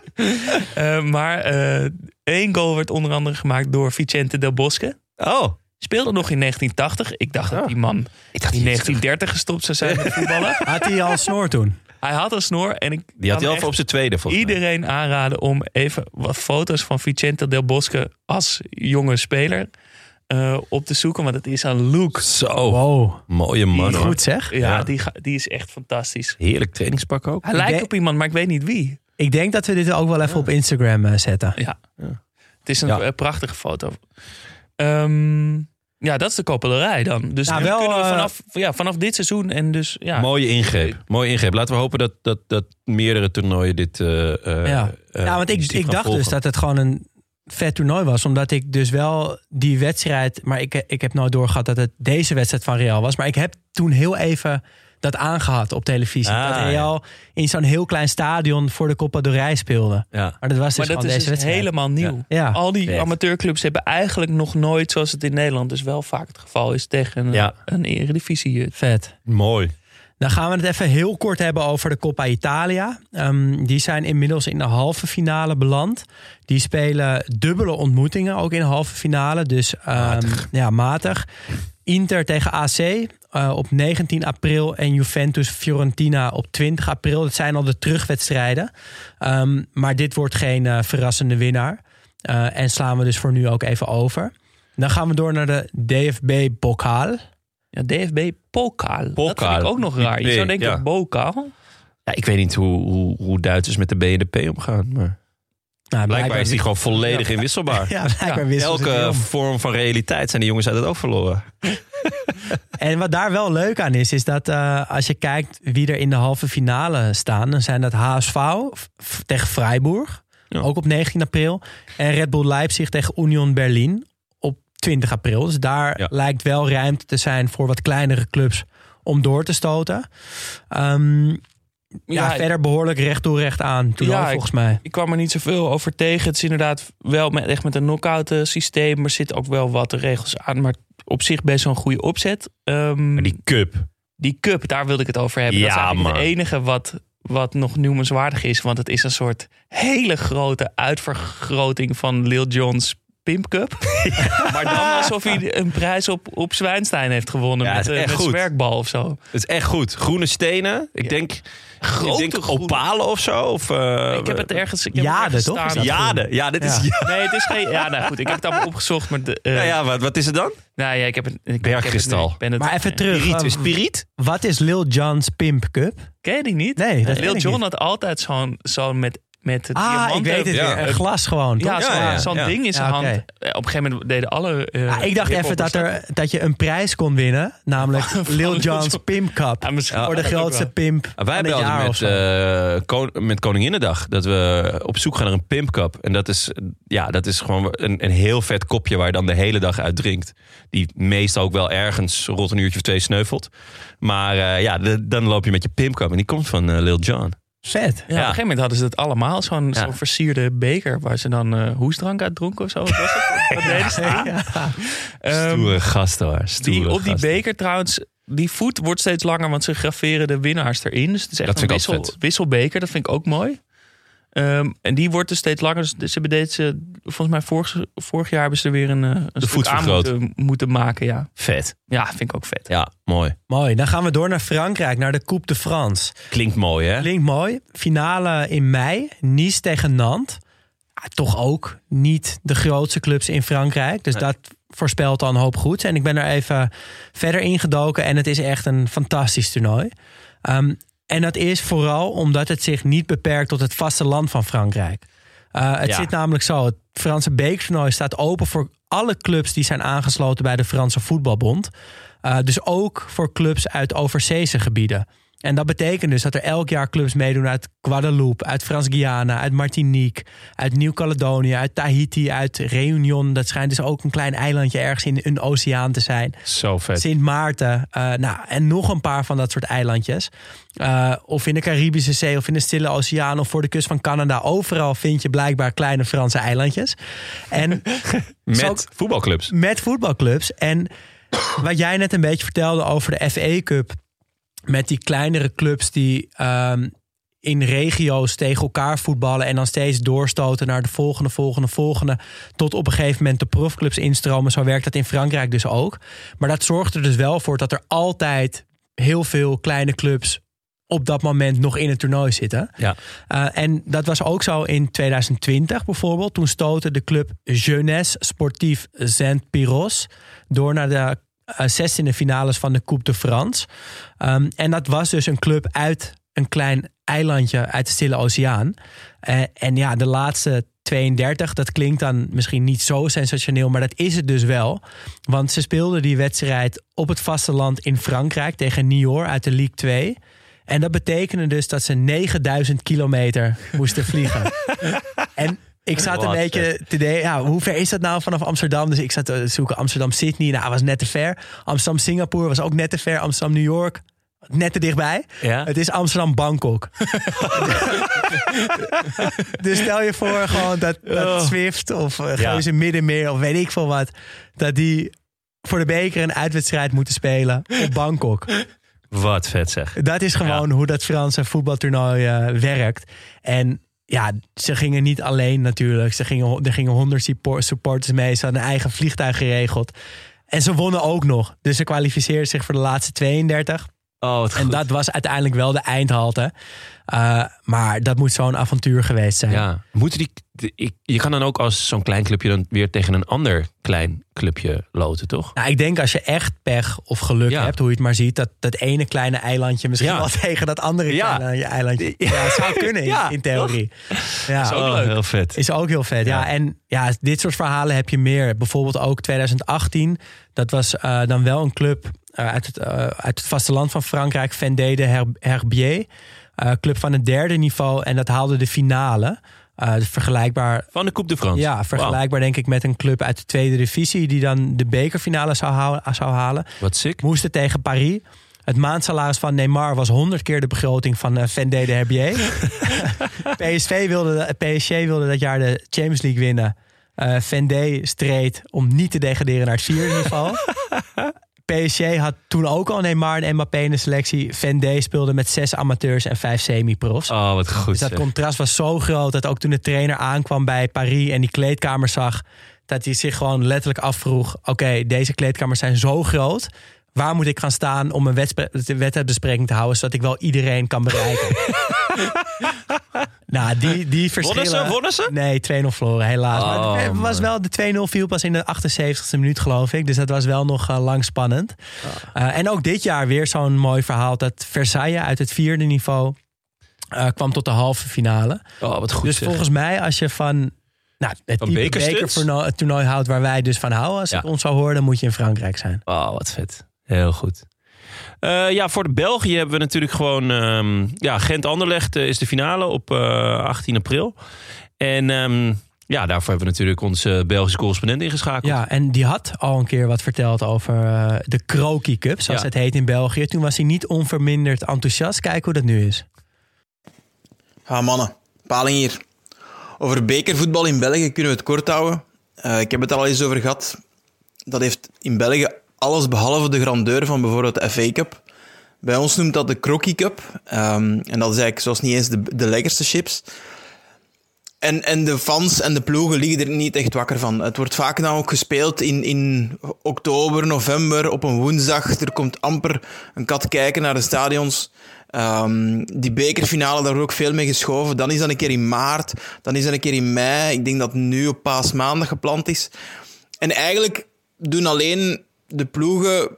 uh, maar uh, één goal werd onder andere gemaakt door Vicente del Bosque. Oh. Speelde nog in negentien tachtig. Ik dacht dat die man in negentien dertig gestopt zou zijn met voetballen. Had hij al een snor toen? Hij had een snor. En ik Die had kan hij al echt op zijn tweede, volgens mij. iedereen aanraden om even wat foto's van Vicente del Bosque als jonge speler uh, op te zoeken. Want het is een look. Zo. Wow. Mooie man, hoor. Goed zeg. Ja, Ja. Die, ga- die is echt fantastisch. Heerlijk trainingspak ook. Hij lijkt denk- op iemand, maar ik weet niet wie. Ik denk dat we dit ook wel even op Instagram uh, zetten. Ja. Het is een Ja. eh, prachtige foto. Ehm, ja, dat is de Copa del Rey dan. Dus Nou, nu wel, kunnen we uh, vanaf, ja, vanaf dit seizoen en dus ja. Mooie ingreep. Mooie ingreep. Laten we hopen dat, dat, dat meerdere toernooien dit uh, uh, Ja, uh, ja want ik, initiatief ik gaan dacht volgen. dus dat het gewoon een vet toernooi was. Omdat ik dus wel die wedstrijd... Maar ik, ik heb nooit doorgehad dat het deze wedstrijd van Real was. Maar ik heb toen heel even dat aangehad op televisie. Ah, dat Real in zo'n heel klein stadion voor de Copa del Rey speelde. Ja. Maar dat was dus Maar dat gewoon is deze dus wedstrijd. helemaal nieuw. Ja. Al die Vet. amateurclubs hebben eigenlijk nog nooit, zoals het in Nederland dus wel vaak het geval is, tegen een, Ja. een eredivisie. Vet. Mooi. Dan gaan we het even heel kort hebben over de Coppa Italia. Um, die zijn inmiddels in de halve finale beland. Die spelen dubbele ontmoetingen, ook in de halve finale. Dus um, Matig. ja, matig. Inter tegen A C uh, op negentien april en Juventus-Fiorentina op twintig april. Dat zijn al de terugwedstrijden. Um, maar dit wordt geen uh, verrassende winnaar. Uh, en slaan we dus voor nu ook even over. Dan gaan we door naar de D F B-pokaal. Ja, D F B Pokal. Dat Pokal. vind ik ook nog raar. Je zou denken Ja. Bokaal. Ja, ik weet niet hoe, hoe, hoe Duitsers met de B en de P omgaan. Maar Nou, blijkbaar is die gewoon volledig inwisselbaar. Ja, blijkbaar wisselen ze die Elke om. vorm van realiteit zijn die jongens uit het ook verloren. En wat daar wel leuk aan is, is dat uh, als je kijkt wie er in de halve finale staan, dan zijn dat H S V f- tegen Freiburg, Ja. ook op negentien april. En Red Bull Leipzig tegen Union Berlin op twintig april. Dus daar Ja. lijkt wel ruimte te zijn voor wat kleinere clubs om door te stoten. Um, ja, Ja, verder behoorlijk recht toe recht aan, toen Ja, ook, volgens mij. Ik kwam er niet zoveel over tegen. Het is inderdaad wel met, echt met een knock-out uh, systeem. Er zitten ook wel wat regels aan. Maar op zich best wel een goede opzet. Um, Maar die cup. Die cup, daar wilde ik het over hebben. Ja, dat is eigenlijk man. het enige wat, wat nog noemenswaardig is. Want het is een soort hele grote uitvergroting van Lil Jon's Pimp Cup. Maar dan alsof hij een prijs op, op Zwijnstein heeft gewonnen. Ja, met het is uh, echt met goed. zwerkbal of zo. Het is echt goed. Groene stenen. Ik denk, Grote ik denk groene- opalen of zo. Of, uh, Ik heb het ergens, ik heb het Jade, ergens toch? staan. Is dat Jade. Ja, dit is... Ja. Ja. Nee, het is geen... Ja, nou goed. Ik heb het allemaal opgezocht. Maar de, uh, Ja, ja, wat, wat is het dan? Nou ja, ik heb het... Ik, ik Bergkristal. heb het- ik ben het- Maar even terug. Piriet. um, Spiriet? wat is Lil Jon's Pimp Cup? Ken je die niet? Nee, dat ken Lil ik Jon niet. had altijd zo'n zo'n met, met het Ah, ik diamanten... weet het Ja. weer. Een glas gewoon, toch? Ja, Ja, zo'n ja, zo'n ja. ding in zijn Ja, oké. hand. Eh, Op een gegeven moment deden alle... uh, Ah, ik dacht even dat, er, dat je een prijs kon winnen. Namelijk Lil Jon's Pimp Cup. Ja, misschien voor de dat ook grootste wel. pimp Wij van het hebben jaar of altijd zo. met, uh, kon, met Koninginnedag dat we op zoek gaan naar een Pimp Cup. En dat is, ja, dat is gewoon een, een heel vet kopje waar je dan de hele dag uit drinkt. Die meestal ook wel ergens rond een uurtje of twee sneuvelt. Maar uh, ja, de, dan loop je met je Pimp Cup en die komt van uh, Lil Jon. Vet. Ja, op een gegeven moment hadden ze het allemaal. Zo'n Ja. zo'n versierde beker waar ze dan uh, hoesdrank uit dronken of zo. Wat was het? Wat deden ze? Ja. Ehm, Stoere gasten hoor. Stoere die, op die gasten. beker trouwens, die voet wordt steeds langer, want ze graveren de winnaars erin. Dus het is echt Dat vind een ik ook wissel, vet. wisselbeker. Dat vind ik ook mooi. Um, en die wordt dus steeds langer. Dus ze hebben deze, volgens mij vorig, vorig jaar hebben ze er weer een, een stuk voet aan vergroot. moeten, moeten maken. Ja. Vet. ja, vind ik ook vet. Ja, mooi. Mooi. Dan gaan we door naar Frankrijk, naar de Coupe de France. Klinkt mooi hè? Klinkt mooi. Finale in mei. Nice tegen Nantes. Ja, toch ook niet de grootste clubs in Frankrijk. Dus Nee. dat voorspelt al een hoop goeds. En ik ben er even verder ingedoken. En het is echt een fantastisch toernooi. Um, en dat is vooral omdat het zich niet beperkt tot het vasteland van Frankrijk. Uh, het Ja. zit namelijk zo. Het Franse bekertoernooi staat open voor alle clubs die zijn aangesloten bij de Franse Voetbalbond. Uh, dus ook voor clubs uit overzeese gebieden. En dat betekent dus dat er elk jaar clubs meedoen uit Guadeloupe, uit Frans-Guyana, uit Martinique, uit Nieuw-Caledonië, uit Tahiti, uit Réunion. Dat schijnt dus ook een klein eilandje ergens in een oceaan te zijn. Zo vet. Sint Maarten. Uh, nou, en nog een paar van dat soort eilandjes. Uh, of in de Caribische Zee of in de Stille Oceaan of voor de kust van Canada. Overal vind je blijkbaar kleine Franse eilandjes. En met ook, voetbalclubs. Met voetbalclubs. En wat jij net een beetje vertelde over de F A Cup. Met die kleinere clubs die um, in regio's tegen elkaar voetballen en dan steeds doorstoten naar de volgende, volgende, volgende. Tot op een gegeven moment de profclubs instromen. Zo werkt dat in Frankrijk dus ook. Maar dat zorgt er dus wel voor dat er altijd heel veel kleine clubs op dat moment nog in het toernooi zitten. Ja. Uh, en dat was ook zo in tweeduizend twintig bijvoorbeeld. Toen stootte de club Jeunesse Sportive Saint-Pyros door naar de Uh, zestiende finales van de Coupe de France. Um, en dat was dus een club uit een klein eilandje uit de Stille Oceaan. Uh, en ja, de laatste tweeëndertig, dat klinkt dan misschien niet zo sensationeel, maar dat is het dus wel. Want ze speelden die wedstrijd op het vasteland in Frankrijk tegen Niort uit de Ligue twee. En dat betekende dus dat ze negenduizend kilometer moesten vliegen. En ik zat Wat een beetje te denken, ja, hoe ver is dat nou vanaf Amsterdam? Dus ik zat te zoeken Amsterdam-Sydney, nou, was net te ver. Amsterdam-Singapore was ook net te ver. Amsterdam-New York, net te dichtbij. Ja. Het is Amsterdam-Bangkok. Dus stel je voor gewoon dat, dat Zwift of uh, Geuze ja. Middenmeer of weet ik veel wat, dat die voor de beker een uitwedstrijd moeten spelen op Bangkok. Wat vet zeg. Dat is gewoon ja. hoe dat Franse voetbaltoernooi uh, werkt. En ja, ze gingen niet alleen natuurlijk. Ze gingen, er gingen honderd supporters mee. Ze hadden een eigen vliegtuig geregeld. En ze wonnen ook nog. Dus ze kwalificeerden zich voor de laatste tweeëndertig. Oh, wat goed. En dat was uiteindelijk wel de eindhalte. Uh, maar dat moet zo'n avontuur geweest zijn. Ja, moeten die, de, je kan dan ook als zo'n klein clubje dan weer tegen een ander klein clubje loten, toch? Nou, ik denk als je echt pech of geluk ja. hebt, hoe je het maar ziet, dat dat ene kleine eilandje misschien ja. wel tegen dat andere ja. kleine eilandje. Ja, ja zou kunnen ja, in, in theorie. Ja. Is ook oh, leuk. Heel vet. Is ook heel vet. Ja. ja, en ja, dit soort verhalen heb je meer. Bijvoorbeeld ook tweeduizend achttien. Dat was uh, dan wel een club uh, uit, het, uh, uit het vasteland van Frankrijk, Vendée de Herbier. Uh, club van het derde niveau. En dat haalde de finale. Uh, dus vergelijkbaar. Van de Coupe de France. Ja, vergelijkbaar wow. denk ik met een club uit de tweede divisie die dan de bekerfinale zou, hou- zou halen. Wat sick. Moesten tegen Paris. Het maandsalaris van Neymar was honderd keer de begroting van uh, Vendée de Herbier. P S V wilde, P S G wilde dat jaar de Champions League winnen. Uh, Vendée streed om niet te degraderen naar het vierde niveau. P S G had toen ook al Neymar en Mbappé in de selectie. Vendée speelde met zes amateurs en vijf semi-profs. Oh, wat goed. Dus dat zeg. contrast was zo groot dat ook toen de trainer aankwam bij Paris en die kleedkamer zag, dat hij zich gewoon letterlijk afvroeg, oké, okay, deze kleedkamers zijn zo groot. Waar moet ik gaan staan om een wedstrijdbespreking te houden, zodat ik wel iedereen kan bereiken? Nou, die, die verschillen. Wonnen ze? Wonnen ze? Nee, twee nul verloren, helaas. Oh, maar het was wel, de twee nul viel pas in de achtenzeventigste minuut, geloof ik. Dus dat was wel nog uh, lang spannend. Oh. Uh, en ook dit jaar weer zo'n mooi verhaal dat Versailles uit het vierde niveau uh, kwam tot de halve finale. Oh, wat goed. Dus zeg. volgens mij, als je van nou, het type bekertoernooi houdt waar wij dus van houden, als ja. ik ons zou horen, dan moet je in Frankrijk zijn. Oh, wat vet. Heel goed. Uh, ja, voor de België hebben we natuurlijk gewoon Um, ja, Gent-Anderlecht uh, is de finale op uh, achttien april. En um, ja, daarvoor hebben we natuurlijk onze Belgische correspondent ingeschakeld. Ja, en die had al een keer wat verteld over uh, de Kroki Cup, zoals ja. het heet in België. Toen was hij niet onverminderd enthousiast. Kijk hoe dat nu is. Ja, mannen. Paling hier. Over bekervoetbal in België kunnen we het kort houden. Uh, ik heb het er al eens over gehad. Dat heeft in België alles behalve de grandeur van bijvoorbeeld de F A Cup. Bij ons noemt dat de Kroki Cup. Um, en dat is eigenlijk zoals niet eens de, de lekkerste chips. En, en de fans en de ploegen liggen er niet echt wakker van. Het wordt vaak nou ook gespeeld in, in oktober, november, op een woensdag. Er komt amper een kat kijken naar de stadions. Um, die bekerfinale, daar wordt ook veel mee geschoven. Dan is dat een keer in maart, dan is dat een keer in mei. Ik denk dat het nu op Paasmaandag gepland is. En eigenlijk doen alleen de ploegen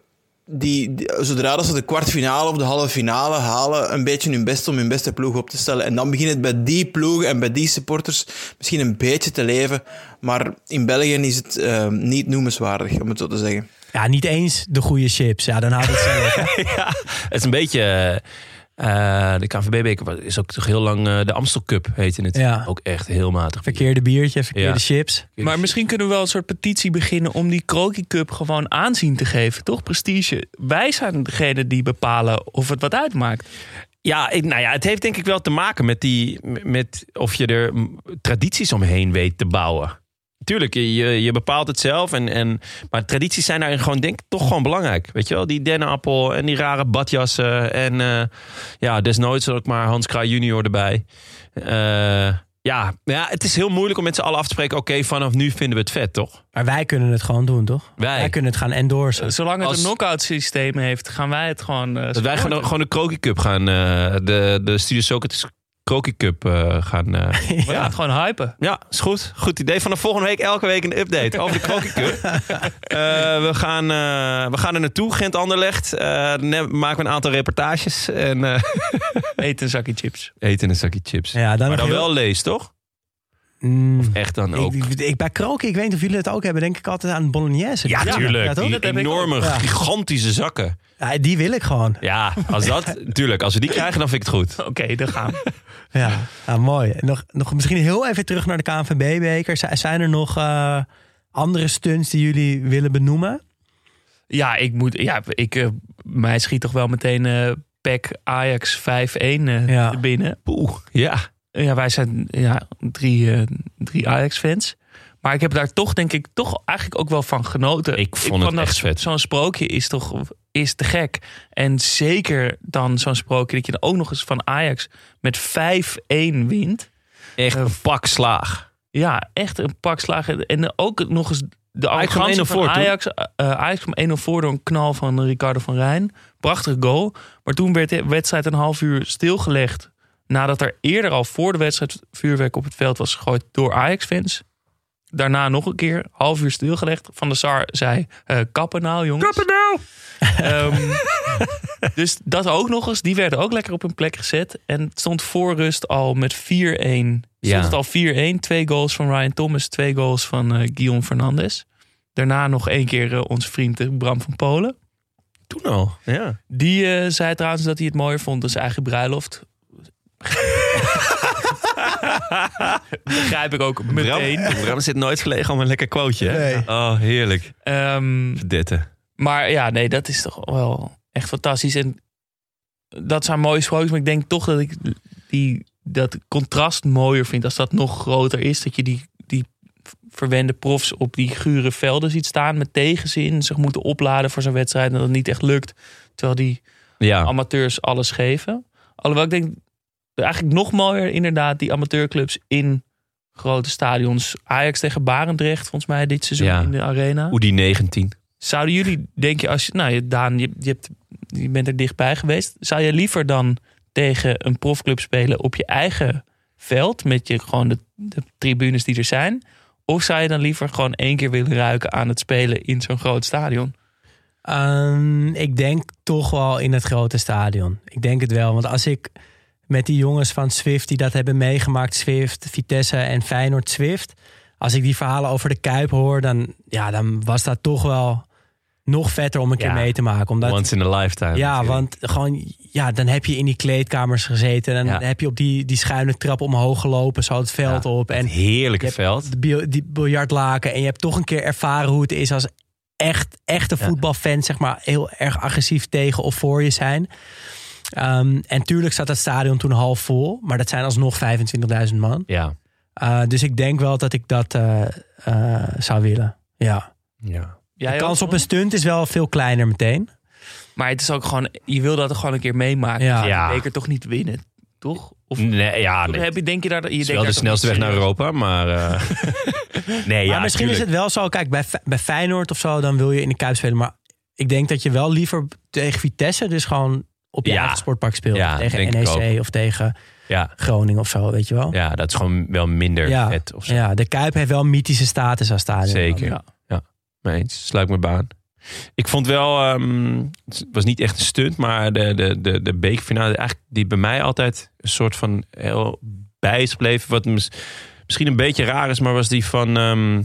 die, die, zodra dat ze de kwartfinale of de halve finale halen, een beetje hun best om hun beste ploeg op te stellen. En dan begint het bij die ploeg en bij die supporters misschien een beetje te leven. Maar in België is het uh, niet noemenswaardig, om het zo te zeggen. Ja, niet eens de goede chips. Ja, dan houdt het zelf. Ja, het is een beetje... Uh, de K N V B-beker is ook toch heel lang uh, de Amstel Cup heette het. Ja. Ook echt heel matig. Verkeerde biertje, verkeerde ja. chips. Maar misschien kunnen we wel een soort petitie beginnen om die Croaky Cup gewoon aanzien te geven. Toch? Prestige. Wij zijn degene die bepalen of het wat uitmaakt. Ja, ik, nou ja, het heeft denk ik wel te maken met, die, met of je er tradities omheen weet te bouwen. Tuurlijk, je, je bepaalt het zelf. En, en, maar tradities zijn daarin gewoon, denk ik, toch gewoon belangrijk. Weet je wel, die dennenappel en die rare badjassen. En uh, ja, desnoods ook maar Hans Kraai junior erbij. Uh, ja, ja, het is heel moeilijk om met z'n allen af te spreken. Oké, okay, vanaf nu vinden we het vet, toch? Maar wij kunnen het gewoon doen, toch? Wij, wij kunnen het gaan endorsen. Zolang het Als, een knock-out systeem heeft, gaan wij het gewoon... Uh, wij gaan gewoon de Croaky Cup gaan. Uh, de, de Studio Socrates Croaky Cup uh, gaan... Uh, We gaan ja. het gewoon hypen. Ja, is goed. Goed idee. Vanaf volgende week elke week een update over de Croaky Cup. uh, we, gaan, uh, we gaan er naartoe, Gent-Anderlecht. Uh, maken we een aantal reportages. En, uh, Eten een zakje chips. Eten een zakje chips. Ja, dan maar dan heel... wel lees, toch? Mm, of echt dan ook? Ik, ik, bij Croaky, ik weet niet of jullie het ook hebben, denk ik altijd aan bolognese. Ja, ja tuurlijk. Ja, die enorme, ja. gigantische zakken. Ja, die wil ik gewoon. Ja, als dat, tuurlijk. Als we die krijgen, dan vind ik het goed. Oké, okay, dan gaan we. Ja, nou, mooi. Nog, nog misschien heel even terug naar de K N V B-beker. Zijn er nog uh, andere stunts die jullie willen benoemen? Ja, ik moet. Ja, ik, uh, mij schiet toch wel meteen uh, P E C Ajax vijf-een uh, ja. binnen. Poeh, ja. Ja, wij zijn ja, drie, uh, drie Ajax-fans. Maar ik heb daar toch, denk ik, toch eigenlijk ook wel van genoten. Ik vond ik het echt vet. Zo'n sprookje is toch is te gek. En zeker dan zo'n sprookje dat je dan ook nog eens van Ajax met vijf-een wint. Echt een pak slaag. Ja, echt een pak slaag. En ook nog eens de arrogantie van Ajax. Uh, Ajax kwam één nul voor door een knal van Ricardo van Rijn. Prachtige goal. Maar toen werd de wedstrijd een half uur stilgelegd. Nadat er eerder al voor de wedstrijd vuurwerk op het veld was gegooid door Ajax-fans. Daarna nog een keer, half uur stilgelegd. Van der Sar zei, uh, kappen nou jongens. Kappen nou! Um, dus dat ook nog eens. Die werden ook lekker op hun plek gezet. En het stond voor rust al met vier-een. Stond ja. het al vier-een. Twee goals van Ryan Thomas. Twee goals van uh, Guillaume Fernandes. Daarna nog één keer uh, onze vriend Bram van Polen. Toen al, ja. Die uh, zei trouwens dat hij het mooier vond dan zijn eigen bruiloft. Begrijp ik ook meteen. Bram, Bram zit nooit verlegen om een lekker quoteje. Nee. Oh, heerlijk. Um, Verdette. Maar ja, nee, dat is toch wel echt fantastisch. En dat zijn mooie sprookjes. Maar ik denk toch dat ik die, dat contrast mooier vind als dat nog groter is. Dat je die, die verwende profs op die gure velden ziet staan met tegenzin. Zich moeten opladen voor zo'n wedstrijd en dat het niet echt lukt. Terwijl die ja. amateurs alles geven. Alhoewel ik denk, eigenlijk nog mooier inderdaad die amateurclubs in grote stadions. Ajax tegen Barendrecht, volgens mij dit seizoen ja. in de arena. Oeh, die negentien. Zouden jullie, denk je, als je, nou Daan, je, je, hebt, je bent er dichtbij geweest. Zou je liever dan tegen een profclub spelen op je eigen veld, met je gewoon de, de tribunes die er zijn? Of zou je dan liever gewoon één keer willen ruiken aan het spelen in zo'n groot stadion? Um, ik denk toch wel in het grote stadion. Ik denk het wel, want als ik met die jongens van Zwift die dat hebben meegemaakt, Zwift, Vitesse en Feyenoord Zwift, als ik die verhalen over de Kuip hoor, dan, ja, dan was dat toch wel nog vetter om een ja, keer mee te maken. Omdat, once in a lifetime. Ja, natuurlijk. want gewoon, ja, dan heb je in die kleedkamers gezeten en dan ja. heb je op die, die schuine trap omhoog gelopen, zo het veld ja, op. En heerlijke veld. Die, die biljartlaken en je hebt toch een keer ervaren hoe het is als echt echte ja. voetbalfans, zeg maar, heel erg agressief tegen of voor je zijn. Um, en tuurlijk zat het stadion toen half vol, maar dat zijn alsnog vijfentwintigduizend man. Ja. Uh, dus ik denk wel dat ik dat uh, uh, zou willen. Ja. Ja. De kans op een stunt is wel veel kleiner meteen. Maar het is ook gewoon, je wil dat er gewoon een keer meemaken. Ja. Ja. Je beker toch niet winnen, toch? Of nee, ja, nee. Heb je, denk je daar, je het is denk wel de snelste weg naar Europa, maar uh... nee, ja, maar misschien tuurlijk. is het wel zo. Kijk, bij, bij Feyenoord of zo, dan wil je in de Kuip spelen. Maar ik denk dat je wel liever tegen Vitesse, dus gewoon op je ja. eigen sportpark speelt. Ja, tegen N E C of tegen ja. Groningen of zo, weet je wel. Ja, dat is gewoon wel minder ja. vet of zo. Ja, de Kuip heeft wel een mythische status als stadion. Zeker, ja. ja. Mee eens. Sluit me baan. Ik vond wel, um, het was niet echt een stunt, maar de, de, de, de bekerfinale, eigenlijk die bij mij altijd een soort van heel bij is gebleven. Wat mis, misschien een beetje raar is, maar was die van um,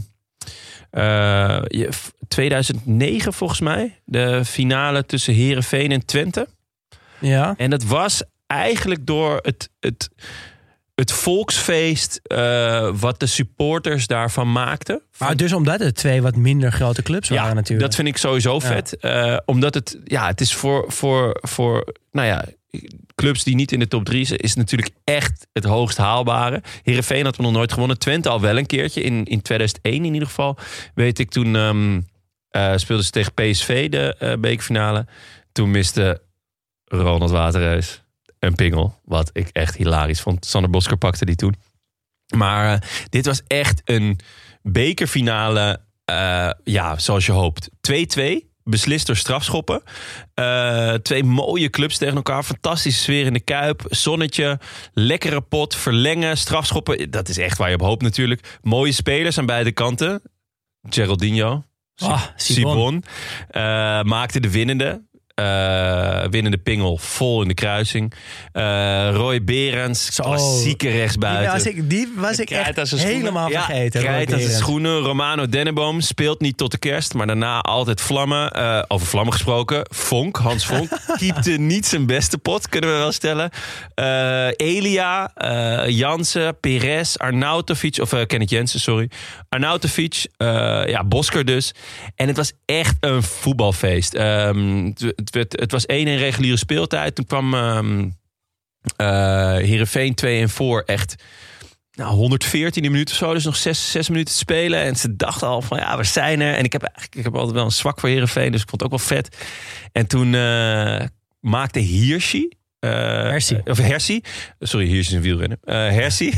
uh, tweeduizend negen volgens mij. De finale tussen Heerenveen en Twente. Ja. En dat was eigenlijk door het... het Het volksfeest uh, wat de supporters daarvan maakten. Maar dus omdat het twee wat minder grote clubs waren ja, natuurlijk. Dat vind ik sowieso vet. Ja. Uh, omdat het, ja, het is voor, voor, voor nou ja, clubs die niet in de top drie zijn, is natuurlijk echt het hoogst haalbare. Heerenveen had we nog nooit gewonnen. Twente al wel een keertje. In, in tweeduizend één in ieder geval. Weet ik, toen um, uh, speelden ze tegen P S V de uh, bekerfinale. Toen miste Ronald Waterreus een pingel, wat ik echt hilarisch vond. Sander Bosker pakte die toen. Maar uh, dit was echt een bekerfinale, uh, ja, zoals je hoopt. twee-twee, beslist door strafschoppen. Uh, twee mooie clubs tegen elkaar. Fantastische sfeer in de Kuip. Zonnetje, lekkere pot, verlengen, strafschoppen. Dat is echt waar je op hoopt natuurlijk. Mooie spelers aan beide kanten. Geraldinho, oh, Sibon, uh, maakte de winnende. Uh, winnende pingel vol in de kruising. Uh, Roy Berends, klassieke rechtsbuiten. Die was ik, die was ik echt helemaal vergeten. Ja, krijt aan zijn schoenen. Romano Denneboom speelt niet tot de kerst, maar daarna altijd vlammen. Uh, over vlammen gesproken. Vonk, Hans Vonk, keepte niet zijn beste pot, kunnen we wel stellen. Uh, Elia, uh, Jansen, Perez, Arnautovic, of uh, Kenneth Jensen, sorry. Arnautovic, uh, ja, Bosker dus. En het was echt een voetbalfeest. Um, Het, werd, het was één-één reguliere speeltijd. Toen kwam um, uh, Heerenveen twee-één voor. Echt nou, honderdveertiende minuut of zo. Dus nog zes, zes minuten te spelen. En ze dachten al van ja, we zijn er. En ik heb, eigenlijk, ik heb altijd wel een zwak voor Heerenveen. Dus ik vond het ook wel vet. En toen uh, maakte Hirschi. Uh, Hersie. Of Hersie. Sorry, Hirschi is een wielrenner. Uh, Hersie.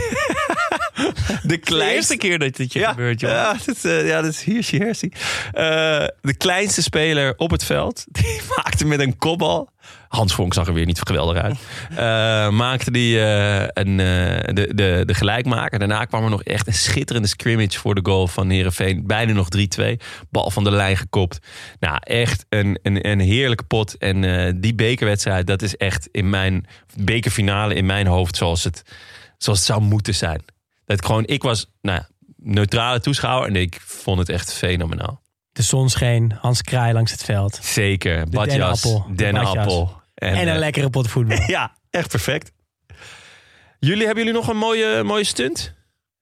De, kleinste... de eerste keer dat dit je ja, gebeurt, joh. Ja, dat, uh, ja, dat is Hirschi Hersie. Uh, de kleinste speler op het veld. Die maakte met een kopbal. Hans Vonk zag er weer niet geweldig uit. Uh, maakte die uh, een, uh, de, de, de gelijkmaker. Daarna kwam er nog echt een schitterende scrimmage voor de goal van Heerenveen. Bijna nog drie-twee. Bal van de lijn gekopt. Nou, echt een, een, een heerlijke pot. En uh, die bekerwedstrijd, dat is echt in mijn bekerfinale in mijn hoofd zoals het, zoals het zou moeten zijn. Dat gewoon, ik was nou ja, neutrale toeschouwer en ik vond het echt fenomenaal. De zon scheen, Hans Kraai langs het veld. Zeker, badjas, dennenappel. En, en een uh, lekkere pot voetbal. Ja, echt perfect. Jullie, hebben jullie nog een mooie, mooie stunt?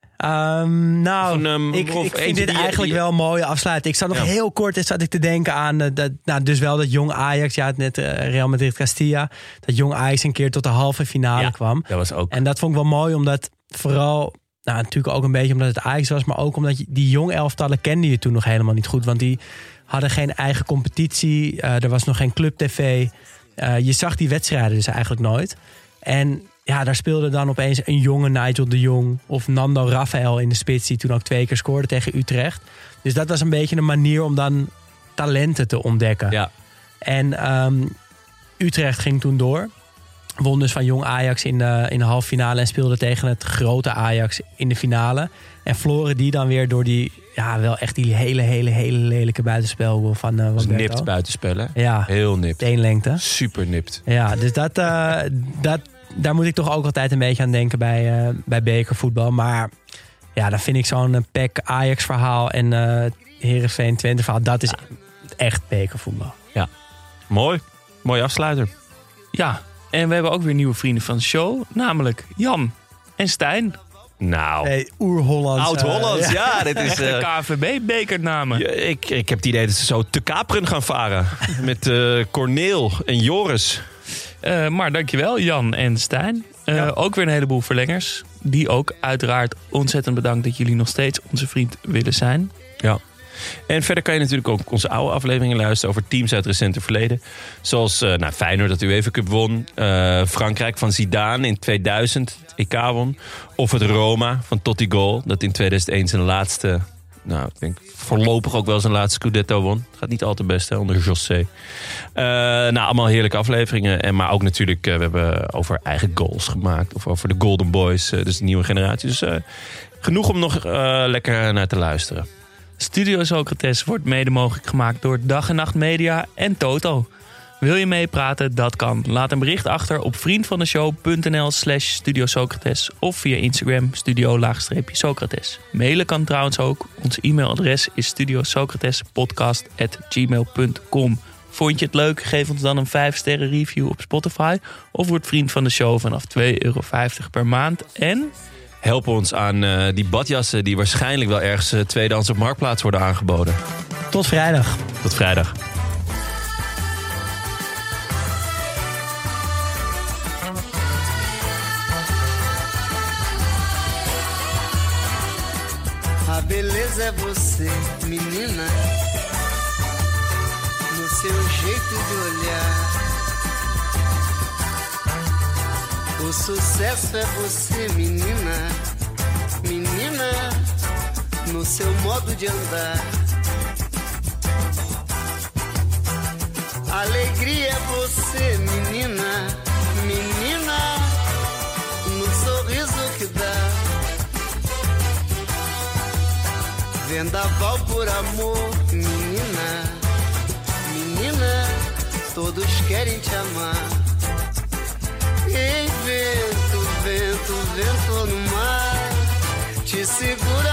Um, nou, een, um, ik, ik vind dit die, eigenlijk die, wel een mooie afsluiting. Ik zat nog ja. heel kort, zat ik te denken aan, uh, dat, nou, dus wel dat jong Ajax, ja, het net uh, Real Madrid Castilla, dat jong Ajax een keer tot de halve finale ja, kwam. Dat was ook. En dat vond ik wel mooi, omdat vooral, nou, natuurlijk ook een beetje omdat het Ajax was, maar ook omdat je, die jong elftallen kende je toen nog helemaal niet goed, want die hadden geen eigen competitie, uh, er was nog geen club-tv. Uh, je zag die wedstrijden dus eigenlijk nooit. En ja, daar speelde dan opeens een jonge Nigel de Jong of Nando Rafael in de spits, die toen ook twee keer scoorde tegen Utrecht. Dus dat was een beetje een manier om dan talenten te ontdekken. Ja. En um, Utrecht ging toen door. Won dus van jong Ajax in de, in de halve finale en speelde tegen het grote Ajax in de finale. En verloren die dan weer door die, ja, wel echt die hele, hele, hele lelijke buitenspel van uh, dus nipt buitenspellen. Ja, heel nipt. Teenlengte. Super nipt. Ja, dus dat, uh, dat, daar moet ik toch ook altijd een beetje aan denken bij, uh, bij bekervoetbal. Maar ja, dan vind ik zo'n uh, P E C Ajax verhaal en uh, Heerenveen Twente verhaal, dat is ja. echt bekervoetbal. Ja, mooi. Mooie afsluiter. Ja, en we hebben ook weer nieuwe vrienden van de show, namelijk Jan en Stijn. Nou, hey, oer-Hollands. Oud-Hollands, uh, ja. ja. Dit is uh, K V B-bekernamen. Ja, ik, ik heb het idee dat ze zo te kaperen gaan varen. Met uh, Corneel en Joris. Uh, maar dankjewel, Jan en Stijn. Uh, ja. Ook weer een heleboel verlengers. Die ook uiteraard ontzettend bedankt dat jullie nog steeds onze vriend willen zijn. Ja. En verder kan je natuurlijk ook onze oude afleveringen luisteren over teams uit het recente verleden. Zoals uh, nou, Feyenoord dat de UEFA Cup won. Uh, Frankrijk van Zidane in tweeduizend het E K won. Of het Roma van Totti Goal dat in tweeduizend één zijn laatste, nou ik denk voorlopig ook wel zijn laatste Scudetto won. Het gaat niet al te best hè, onder José. Uh, nou, allemaal heerlijke afleveringen. En, maar ook natuurlijk, uh, we hebben over eigen goals gemaakt. Of over de Golden Boys, uh, dus de nieuwe generatie. Dus uh, genoeg om nog uh, lekker naar te luisteren. Studio Socrates wordt mede mogelijk gemaakt door Dag en Nacht Media en Toto. Wil je meepraten? Dat kan. Laat een bericht achter op vriendvandeshow.nl slash Studio Socrates of via Instagram studio-socrates. Mailen kan trouwens ook. Ons e-mailadres is studiosocratespodcast at gmail punt com. Vond je het leuk? Geef ons dan een vijf sterren review op Spotify of word vriend van de show vanaf twee euro vijftig per maand. En help ons aan uh, die badjassen die waarschijnlijk wel ergens uh, tweedehands op Marktplaats worden aangeboden. Tot vrijdag. Tot vrijdag. A beleza é você, menina, no seu jeito de olhar. O sucesso é você, menina, menina, no seu modo de andar. Alegria é você, menina, menina, no sorriso que dá. Vendaval por amor, menina, menina, todos querem te amar. Ei, vento, vento, vento no mar, te segura